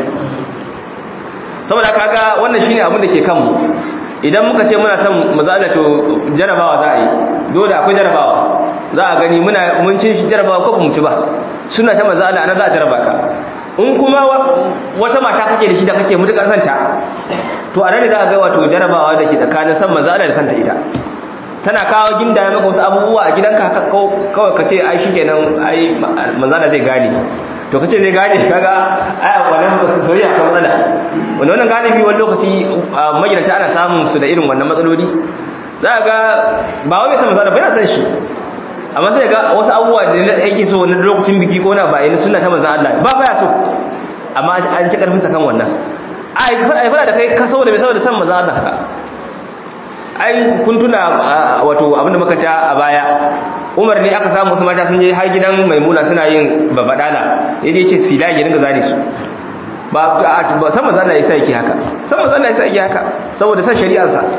saboda kaga wannan shine abin da ke kanmu idan muka ce muna son mu zalla to jarabawa za a yi dole akwai jarabawa za a gani muna mun ci jarabawa ko ba mu ci ba suna ta manzo Allah ana za a jaraba ka in kuma wata mata kake da shi da kake mutukan santa to a nan ne za a ga wato jarabawa da ke tsakanin san manzo Allah da santa ita tana kawo gindaya maka wasu abubuwa a gidanka kawai ka ce ai shi kenan ai manzana zai gane to ka ce zai gane kaga ai wannan ba su soyayya ka matsala wanda wannan galibi wani lokaci magidanta ana samun su da irin wannan matsaloli za ga ba wai bai san manzana ba yana san shi amma sai ga wasu abubuwa da yake so wani lokacin biki ko na ba yana sunna ta manzan Allah ba baya so amma an ci karfin sa kan wannan ai fara da kai ka saboda bai saboda san manzan Allah ka ai kun tuna wato abinda muka ta a baya Umar ne aka samu wasu mata sun je har gidan Maimuna suna yin babadala yaje yace sila ya dinga zare su ba san manzo Allah yasa yake haka san manzo Allah yasa yake haka saboda san shari'ar sa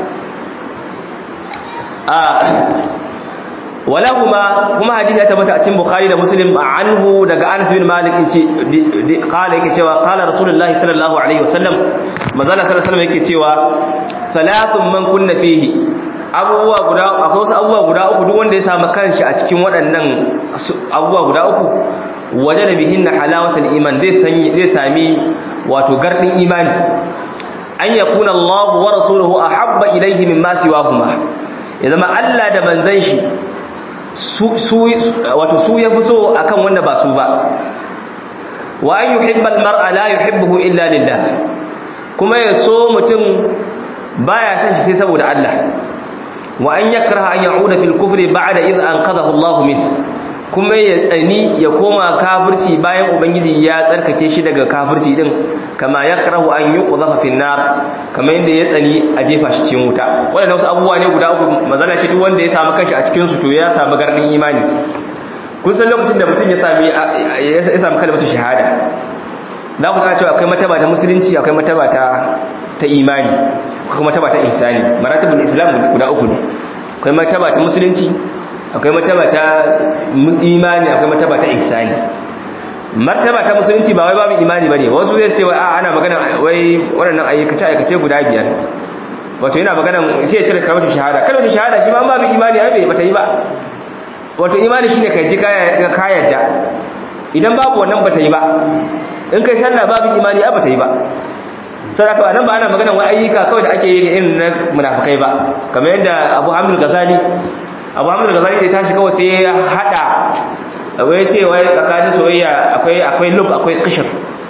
ah walahuma kuma hadisi ya tabbata a cikin Bukhari da Muslim anhu daga Anas bin Malik yace qala yake cewa qala Rasulullahi sallallahu alaihi wasallam manzo Allah sallallahu alaihi wasallam yake cewa salatun man kunna fihi abubuwa guda akwai wasu abubuwa guda uku duk wanda ya samu kanshi a cikin waɗannan abubuwa guda uku wajada bihinna halawatul iman zai sani zai sami wato gardin imani an yakuna Allahu wa rasuluhu ahabba ilayhi mimma siwahuma ya zama Allah da manzon shi su su wato su yafi so akan wanda ba su ba wa an yuhibbal mar'a la yuhibbuhu illa lillah kuma ya so mutum baya san shi sai saboda Allah wa an yakraha an ya'uda fil kufri ba'da idh anqadhahu Allah min kuma ya tsani ya koma kafirci bayan ubangiji ya tsarkake shi daga kafirci din kama yakrahu an yuqdhafa fil nar kamar yadda ya tsani a jefa shi cikin wuta wannan wasu abubuwa ne guda uku mazala shi duk wanda ya samu kanshi a cikin su to ya samu gardin imani kun san lokacin da mutum ya sami ya samu kalmar shahada za ku ga cewa akwai mataba ta musulunci akwai mataba ta ta imani akwai mataba ta ihsani maratibul islam guda uku ne akwai mataba ta musulunci akwai mataba ta imani akwai mataba ta ihsani martaba ta musulunci ba wai babu imani bane wasu zai ce a ana magana wai wannan ayyukace ayyukace guda biyar wato yana magana sai ya cire kalmar shahada kalmar shahada shi ma babu imani ai bai bata yi ba wato imani shine kai ji kaya ka yadda idan babu wannan bata yi ba in kai sallah babu imani ai bata yi ba saboda nan ba ana magana wai ayyuka kawai da ake yi irin na munafikai ba kamar yadda Abu Hamid al-Ghazali Abu Hamid al-Ghazali da tashi kawai sai ya hada wai ce wai tsakanin soyayya akwai akwai lub akwai qishr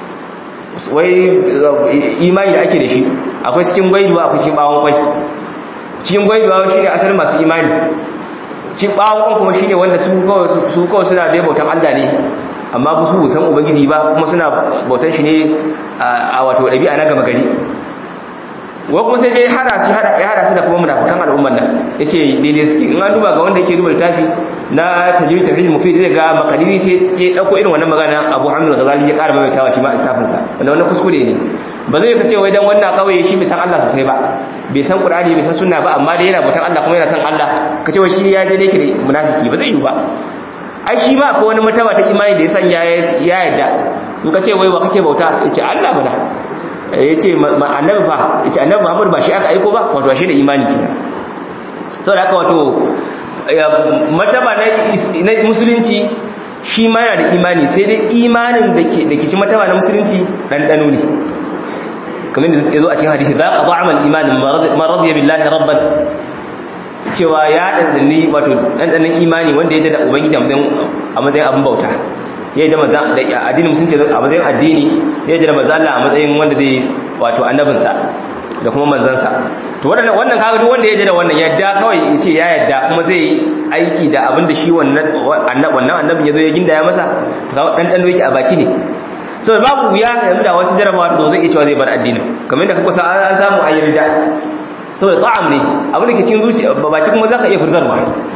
wai imani da ake da shi akwai cikin gwaiduwa akwai cikin bawon kwai cikin gwaiduwa shine asalin masu imani cikin bawon kwan kuma shine wanda su kawai su kawai suna da bautan Allah ne amma ba su san ubangiji ba kuma suna bautan shi ne a wato dabi'a na gama gari wa kuma sai je hada su hada ya hada su da kuma munafikan al'umman nan yace daidai suke in an duba ga wanda yake duba littafi na tajwid tafsir mufid zai ga makadiri sai ya dauko irin wannan magana Abu Hamid al-Ghazali ya ƙara maimaitawa shi ma littafin sa wanda wannan kuskure ne ba zai kace wai dan wannan kawai shi bai san Allah sosai ba bai san Qur'ani bai san sunna ba amma dai yana bautan Allah kuma yana san Allah kace wai shi ya je ne yake da munafiki ba zai yi ba ai shi ma akwai wani martaba ta imani da ya san ya ya yadda in kace wai wa kake bauta yace Allah bada yace annabi fa yace annabi Muhammad ba shi aka aiko ba wato shi da imani kenan saboda haka wato martaba na musulunci shi ma yana da imani sai dai imanin da ke da ke ci martaba na musulunci dan dano ne kamar da yazo a cikin hadisi za ka ba'amal imanin man radiya billahi rabban cewa ya dandani wato dandanin imani wanda ya da ubangiji a matsayin abin bauta ya yi da maza da addinin musulunci a matsayin addini ya yi da maza Allah a matsayin wanda zai wato annabinsa da kuma manzansa to wannan wannan kaga duk wanda ya da wannan yadda kawai ya ce ya yadda kuma zai aiki da abin da shi wannan wannan annabin ya zo ya ginda ya masa dan dan yake a baki ne so babu wuya yanzu da wasu jarabawa ta zo zai iya cewa zai bar addinin kamar yadda kuka san an samu an yarda saboda ta'am ne abin da ke cikin zuciya baki kuma zaka iya furzarwa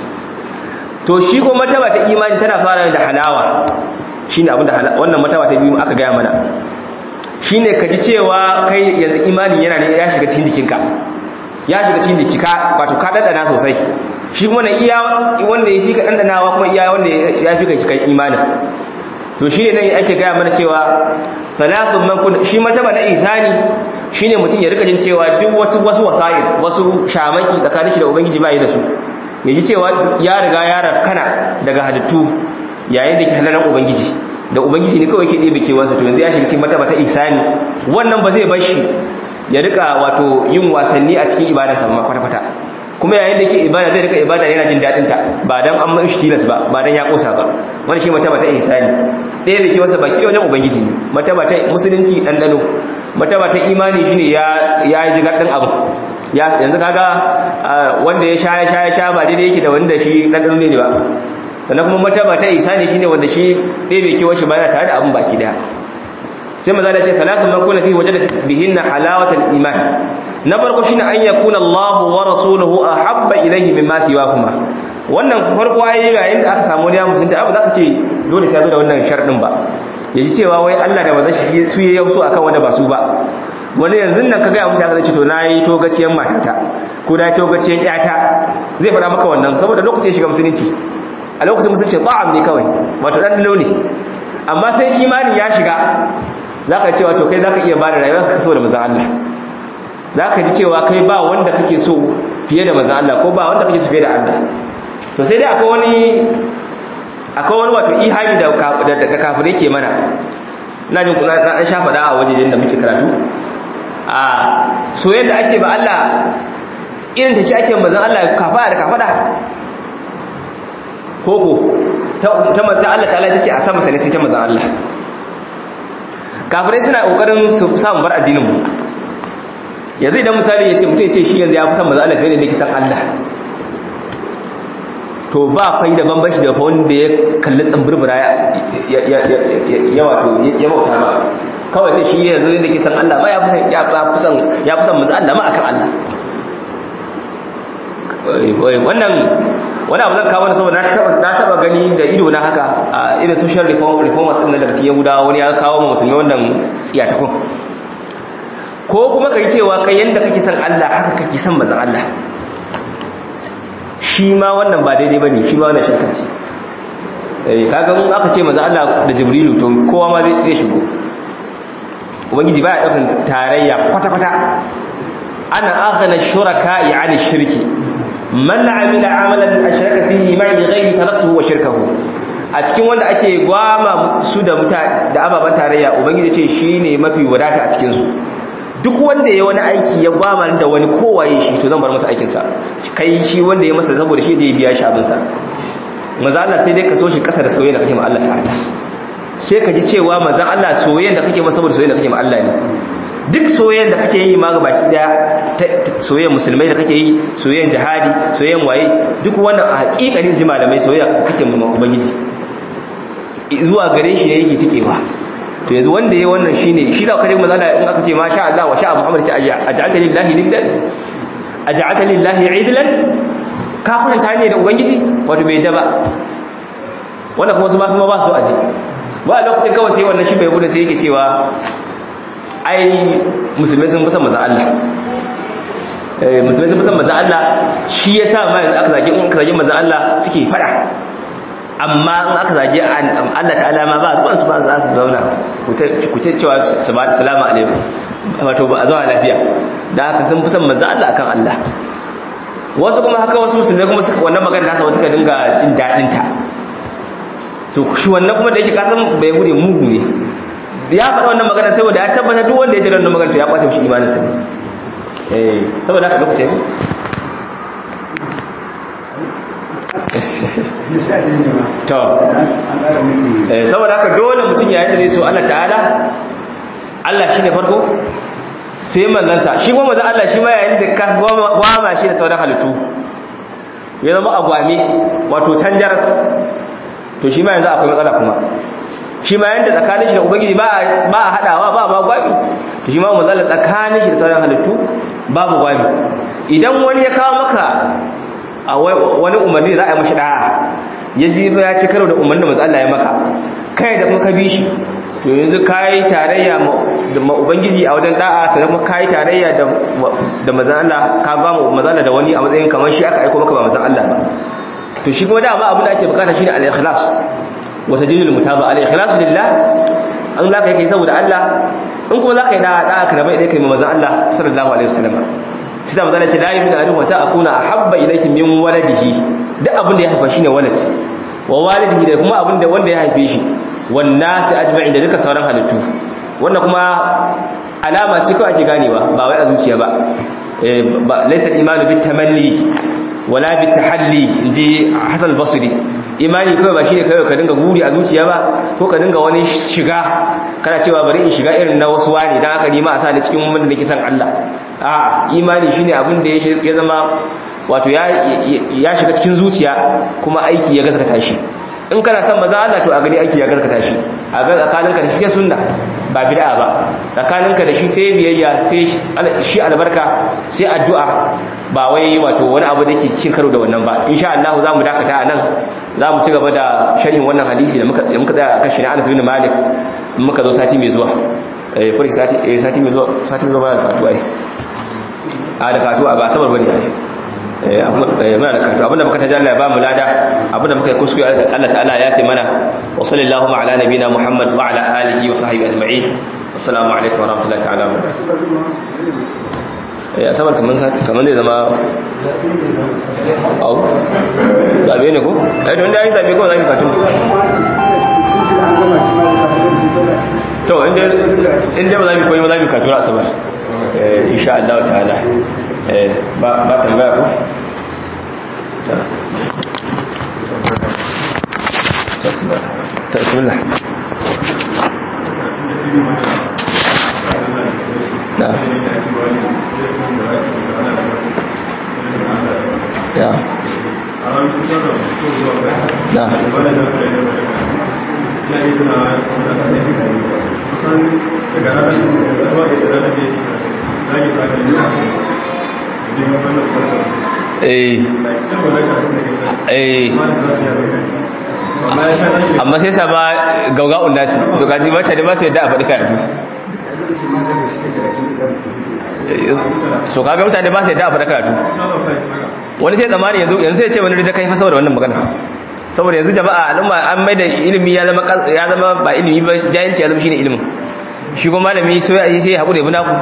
to shi ko martaba ta imani tana fara da halawa shine abin da wannan martaba ta biyu aka gaya mana shine ka ji cewa kai yanzu imani yana ne ya shiga cikin jikinka ya shiga cikin jikinka wato ka dandana sosai shi kuma na iya wanda ya fi ka dandanawa kuma iya wanda ya fi ka cikin imanin to shine nan ake gaya mana cewa salatun man kun shi martaba na ihsani shine mutum ya rika jin cewa duk wasu wasu wasail wasu shamaki tsakanin shi da ubangiji bai da su yaji cewa ya riga ya rakana daga halittu yayin da ke halalan ubangiji da ubangiji ne kawai ke ɗebe kewansa to yanzu ya shiga cikin martaba ta ihsani wannan ba zai bar shi ya rika wato yin wasanni a cikin ibadarsa ba kwata-kwata kuma yayin da ke ibada zai rika ibada yana jin dadin ta ba dan an mai tilas ba ba dan ya kosa ba wannan shi martaba ta ihsani ɗaya da ke wasa baki da wajen ubangiji ne martaba ta musulunci dan dano martaba ta imani shine ya ya ji gadin abu ya yanzu kaga wanda ya sha ya sha ba daidai yake da wanda shi dan dano ne ba sannan kuma martaba ta ihsani shine wanda shi ɗaya bai ke washi ba yana tare da abun baki daya sai maza da ce talaqul man kuna fi wajada bihinna halawatul iman na farko shine an yakuna Allah wa rasuluhu ahabba ilayhi mimma siwakuma wannan farko ayi yayin da aka samu ne musulunta abu za ka ce dole sai zo da wannan sharadin ba yaji cewa wai Allah da manzon shi su yayi so akan wanda ba su ba wani yanzu nan ka ga mutum aka ce to nayi togaciyan matata ko da togaciyan yata zai fara maka wannan saboda lokacin shiga musulunci a lokacin musulunci ba'am ne kawai wato dan launi amma sai imani ya shiga za ka cewa to kai za ka iya ba da rayuwa ka so da mazan Allah za ka ji cewa kai ba wanda kake so fiye da mazan Allah ko ba wanda kake so fiye da Allah to sai dai akwai wani akwai wani wato ihami da da kafirai ke mana ina jin kuna na an sha faɗa a wajejen da muke karatu a so yadda ake ba Allah irin ta ce ake mazan Allah kafada da kafada koko ta ta Allah ta'ala ta ce a sama sai ta mazan Allah kafirai suna kokarin su samu bar addinin mu yanzu idan misali yace mutum yace shi yanzu ya fi san manzo Allah fiye da yake san Allah to ba fai da bambanci da wanda ya kalli tsamburbura ya ya ya wato ya bauta ba kawai sai shi yanzu da yake san Allah ba ya fi san ya fi san ya fi san manzo Allah ma akan Allah wannan wani abu zan kawo saboda na taba na taba gani da ido na haka a irin social reform reformers din daga cikin Yahudawa wani ya kawo ma musulmi wannan tsiyatakun ko kuma kai cewa kai yanda kake san Allah haka kake san manzon Allah shi ma wannan ba daidai bane shi ma wannan shirka ce eh kaga mun aka ce manzon Allah da Jibrilu to kowa ma zai zai shigo ubangiji baya daukan tarayya kwata kwata ana aghna shuraka yani shirki man amila amalan ashraka fihi ma'i ghayri taraktuhu wa shirkahu a cikin wanda ake gwama su da muta da ababan tarayya ubangiji ce shine mafi wadata a cikin su duk wanda yayi wani aiki ya gwama da wani kowaye shi to zan bar masa aikin sa kai shi wanda ya masa saboda shi da ya biya shi abin sa manzo Allah sai dai ka so shi kasa da soyayya da kake ma Allah ta'ala sai ka ji cewa manzo Allah soyayya da kake masa saboda soyayya da kake ma Allah ne duk soyayya da kake yi ma ga baki daya soyayya musulmai da kake yi soyayya jihadi soyayya waye duk wannan a hakikanin ji malamai soyayya kake ma ubangiji zuwa gare shi ne yake tikewa to yanzu wanda yayi wannan shine shi da kare manzo Allah in aka ce ma sha Allah wa sha Muhammad ta aj'alta lillahi niddan aj'alta lillahi idlan ka kwanta ne da ubangiji wato bai daba wanda kuma su ma kuma ba su aje ba lokacin kawai sai wannan shi bai gudu sai yake cewa ai musulmai sun musan manzo Allah eh musulmai sun musan manzo Allah shi yasa ma yanzu aka zage in aka zage manzo Allah suke fada amma in aka zage Allah ta'ala ma ba ruwan su ba za su zauna ku ta cewa salamu alaikum wato ba a zauna lafiya da haka sun fi son manzo Allah akan Allah wasu kuma haka wasu musulmai kuma suka wannan magana nasa wasu ka dinga jin dadin ta to shi wannan kuma da yake kasan bai gude mugu ne ya faɗa wannan magana saboda ya tabbata duk wanda ya ji wannan magana to ya kwace shi imanin sa eh saboda haka lokaci to eh saboda haka dole mutum ya yi so Allah ta'ala Allah shine farko sai manzansa shi kuma manzan Allah shi ma yayin da ka gwama shi da sauran halittu ya zama agwami wato canjaras to shi ma yanzu akwai matsala kuma shi ma yanda tsakanin shi da ubangiji ba ba hadawa ba ba gwabi to shi ma manzan Allah tsakanin shi da sauran halittu babu gwabi idan wani ya kawo maka wani umarni za a yi mashi da'a ya ji ya ci karo da umarni da manzan Allah ya maka kai da kuma ka bi shi to yanzu kai tarayya da ubangiji a wajen da'a sai kuma kai tarayya da da manzon Allah ka ba mu manzon Allah da wani a matsayin kamar shi aka aika maka ba manzon Allah ba to shi kuma da ba abin da ake bukata shine al-ikhlas wa tajidul mutaba al-ikhlas lillah an zaka yi saboda Allah in kuma zaka yi da'a da'a ka rabai dai kai manzon Allah sallallahu alaihi wasallam shi da manzon Allah ce la yu'minu ahadukum wa ta'kuna ahabba ilayki min waladihi duk abin da ya haifa shine walad wa walidihi da kuma abin da wanda ya haife shi wannan sai ajma'in da duka sauran halittu wannan kuma alama ce kawai ake ganewa ba wai a zuciya ba ba laysa al-imanu bit tamanni wala bit tahalli inji Hasan al-Basri imani kawai ba shine kawai ka dinga guri a zuciya ba ko ka dinga wani shiga kana cewa bari in shiga irin na wasu wani dan haka ni ma a sa ni cikin mun da kisan Allah a imani shine abin da ya zama wato ya ya shiga cikin zuciya kuma aiki ya gaskata shi in kana son maza Allah to a gani aiki ya garkata shi a ga tsakaninka da shi sai sunna ba bid'a ba tsakaninka da shi sai biyayya sai shi albarka sai addu'a ba wai wato wani abu da yake cin karo da wannan ba insha Allah zamu dakata anan zamu ci gaba da sharhin wannan hadisi da muka da muka tsaya akan shi na Anas bin Malik muka zo sati mai zuwa eh furi sati eh sati mai zuwa sati mai zuwa da katuwa a da katuwa ba sabar bane ai muna da karatu abinda muka taji Allah ya ba mu lada abinda muka yi kuskure Allah ta'ala ya taimana wa sallallahu ala nabina Muhammad wa ala alihi wa sahbihi ajma'in assalamu alaikum wa rahmatullahi ta'ala wa barakatuh eh asabar kaman sati kaman zai zama au zabe ne ko eh don dai zabe ko zabe katun to inda inda ba zabe ko ba zabe katun asabar eh insha Allah ta'ala eh ba ba tambaya ko ta bismillah na ya na eh eh amma sai sa ba gauga'un nasi to gaji mata da ba sai da a faɗi karatu so kaga mutane ba sai da a faɗi karatu wani sai tsamani yanzu yanzu sai ce wani da kai fa saboda wannan magana saboda yanzu jama'a al'umma an mai da ilimi ya zama ya zama ba ilimi ba jahilci ya zama shine ilimin shi kuma malami so ya sai hakuri ibn aku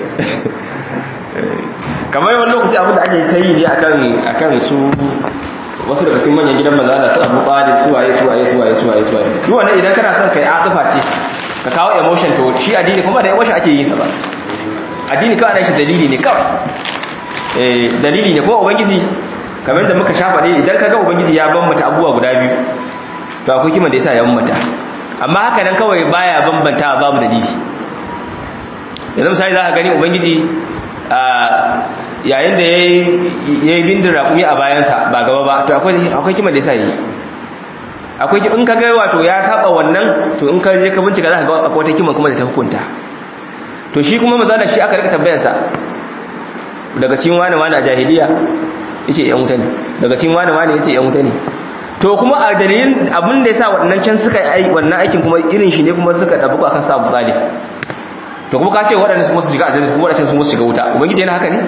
kamar wani lokaci abin da ake kai ne akan akan su wasu daga cikin manyan gidan maza da su Abu Talib su waye su waye su waye su waye su waye duk wannan idan kana son kai atifa ce ka kawo emotion to shi addini kuma da emotion ake yin sa ba addini kawai ana shi dalili ne kawai eh dalili ne ko ubangiji kamar da muka shafa ne idan kaga ubangiji ya bambanta abubuwa guda biyu to akwai kiman da yasa ya bambanta amma haka nan kawai baya bambanta babu dalili yanzu sai za ka gani ubangiji yayin da yayi bindin raƙumi a bayansa ba gaba ba to akwai akwai kiman da yasa yi akwai in ka ga wato ya saba wannan to in ka je ka bincika za ka ga akwai wata kiman kuma da ta hukunta to shi kuma maza da shi aka rika tambayar sa daga cikin wani wani a jahiliya yace yan wuta ne daga cikin wani wani yace yan wuta ne to kuma a dalilin abin da yasa wannan can suka yi wannan aikin kuma irin shi ne kuma suka dabu akan sa Abu Talib to kuma ka ce waɗannan su musu shiga aljanna kuma waɗannan su musu shiga wuta ubangiji yana haka ne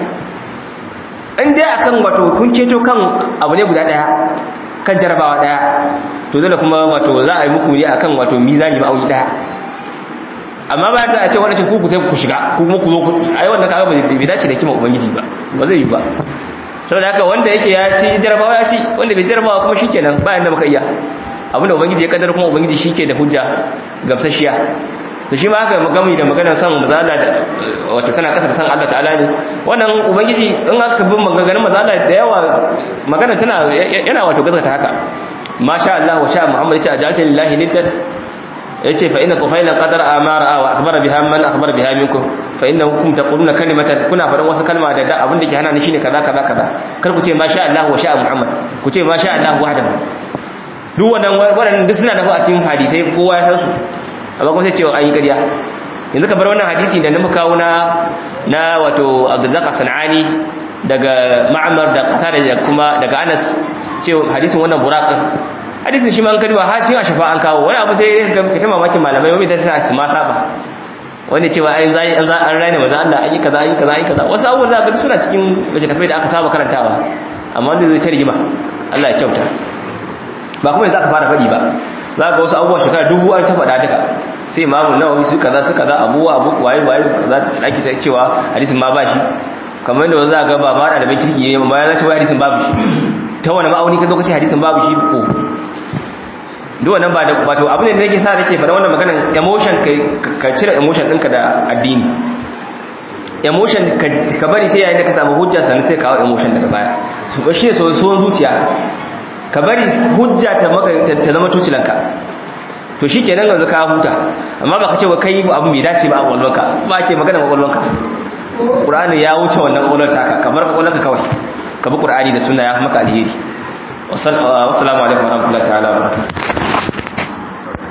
in dai akan wato kun ceto kan abu ne guda daya kan jarabawa daya to zai kuma wato za a yi muku ne akan wato mizani ma'auni daya amma ba ta ce wannan ku ku sai ku shiga ku kuma ku zo ku ai wannan kaga ba bai dace da kima ubangiji ba ba zai yi ba saboda haka wanda yake ya ci jarabawa ya ci wanda bai jarabawa kuma shikenan ba yanda muka iya abinda ubangiji ya kaddara kuma ubangiji shike da hujja gamsashiya to shi ma haka magami da maganar san mazala da wato tana kasa da san Allah ta'ala ne wannan ubangiji in aka bin maganganun mazala da yawa magana tana yana wato gaskata haka masha Allah wa sha Muhammad ya ce ajalta lillahi niddan yace fa inna qufaylan qadara amara wa akhbara biha man akhbara biha minkum fa innakum taquluna kalimatan kuna fadan wasu kalma da da abin da ke hana ni shine kaza kaza kaza kar ku ce masha Allah wa sha Muhammad ku ce masha Allah wahdahu duk wannan wannan duk suna da a cikin hadisi kowa ya san su amma kuma sai cewa an yi ƙarya yanzu ka bar wannan hadisi da na muka kawo na na wato Abdurrazzaq Sanani daga Ma'mar da Qatada da kuma daga Anas cewa hadisin wannan buraq hadisin shi ma an kalwa har shi a shafa an kawo wani abu sai ka ta mamakin malamai wani da sai su ma saba wanda cewa ai zai an an raina maza Allah an yi kaza an yi kaza an yi kaza wasu abubuwan za ka suna cikin bace tafai da aka saba karantawa amma wanda zai ta rigima Allah ya kyauta ba kuma yanzu aka fara faɗi ba za ka wasu abubuwa shekara dubu an ta faɗa duka sai imamu nawawi su kaza su kaza abuwa abu waye waye kaza ake ta cewa hadisin ma ba shi kamar yadda za ka ga ba ma da bai kirki ne ma ya zaci wai hadisin babu shi ta wani ma'auni ka zo ka ce hadisin babu shi ko duk wannan ba da wato abin da yake sa nake faɗa wannan maganar emotion kai ka cire emotion ɗinka da addini emotion ka bari sai yayin da ka samu hujja sannan sai ka kawo emotion daga baya to shi ne so zuciya ka bari hujja ta maka ta zama tucilanka to shikenan yanzu ka huta amma baka ce wa kai abu mai dace ba a walwanka ba ke magana walwanka Qur'ani ya wuce wannan walwanta ka kamar walwanka kawai ka bi Qur'ani da sunna ya maka alheri wassalamu alaikum warahmatullahi ta'ala wabarakatuh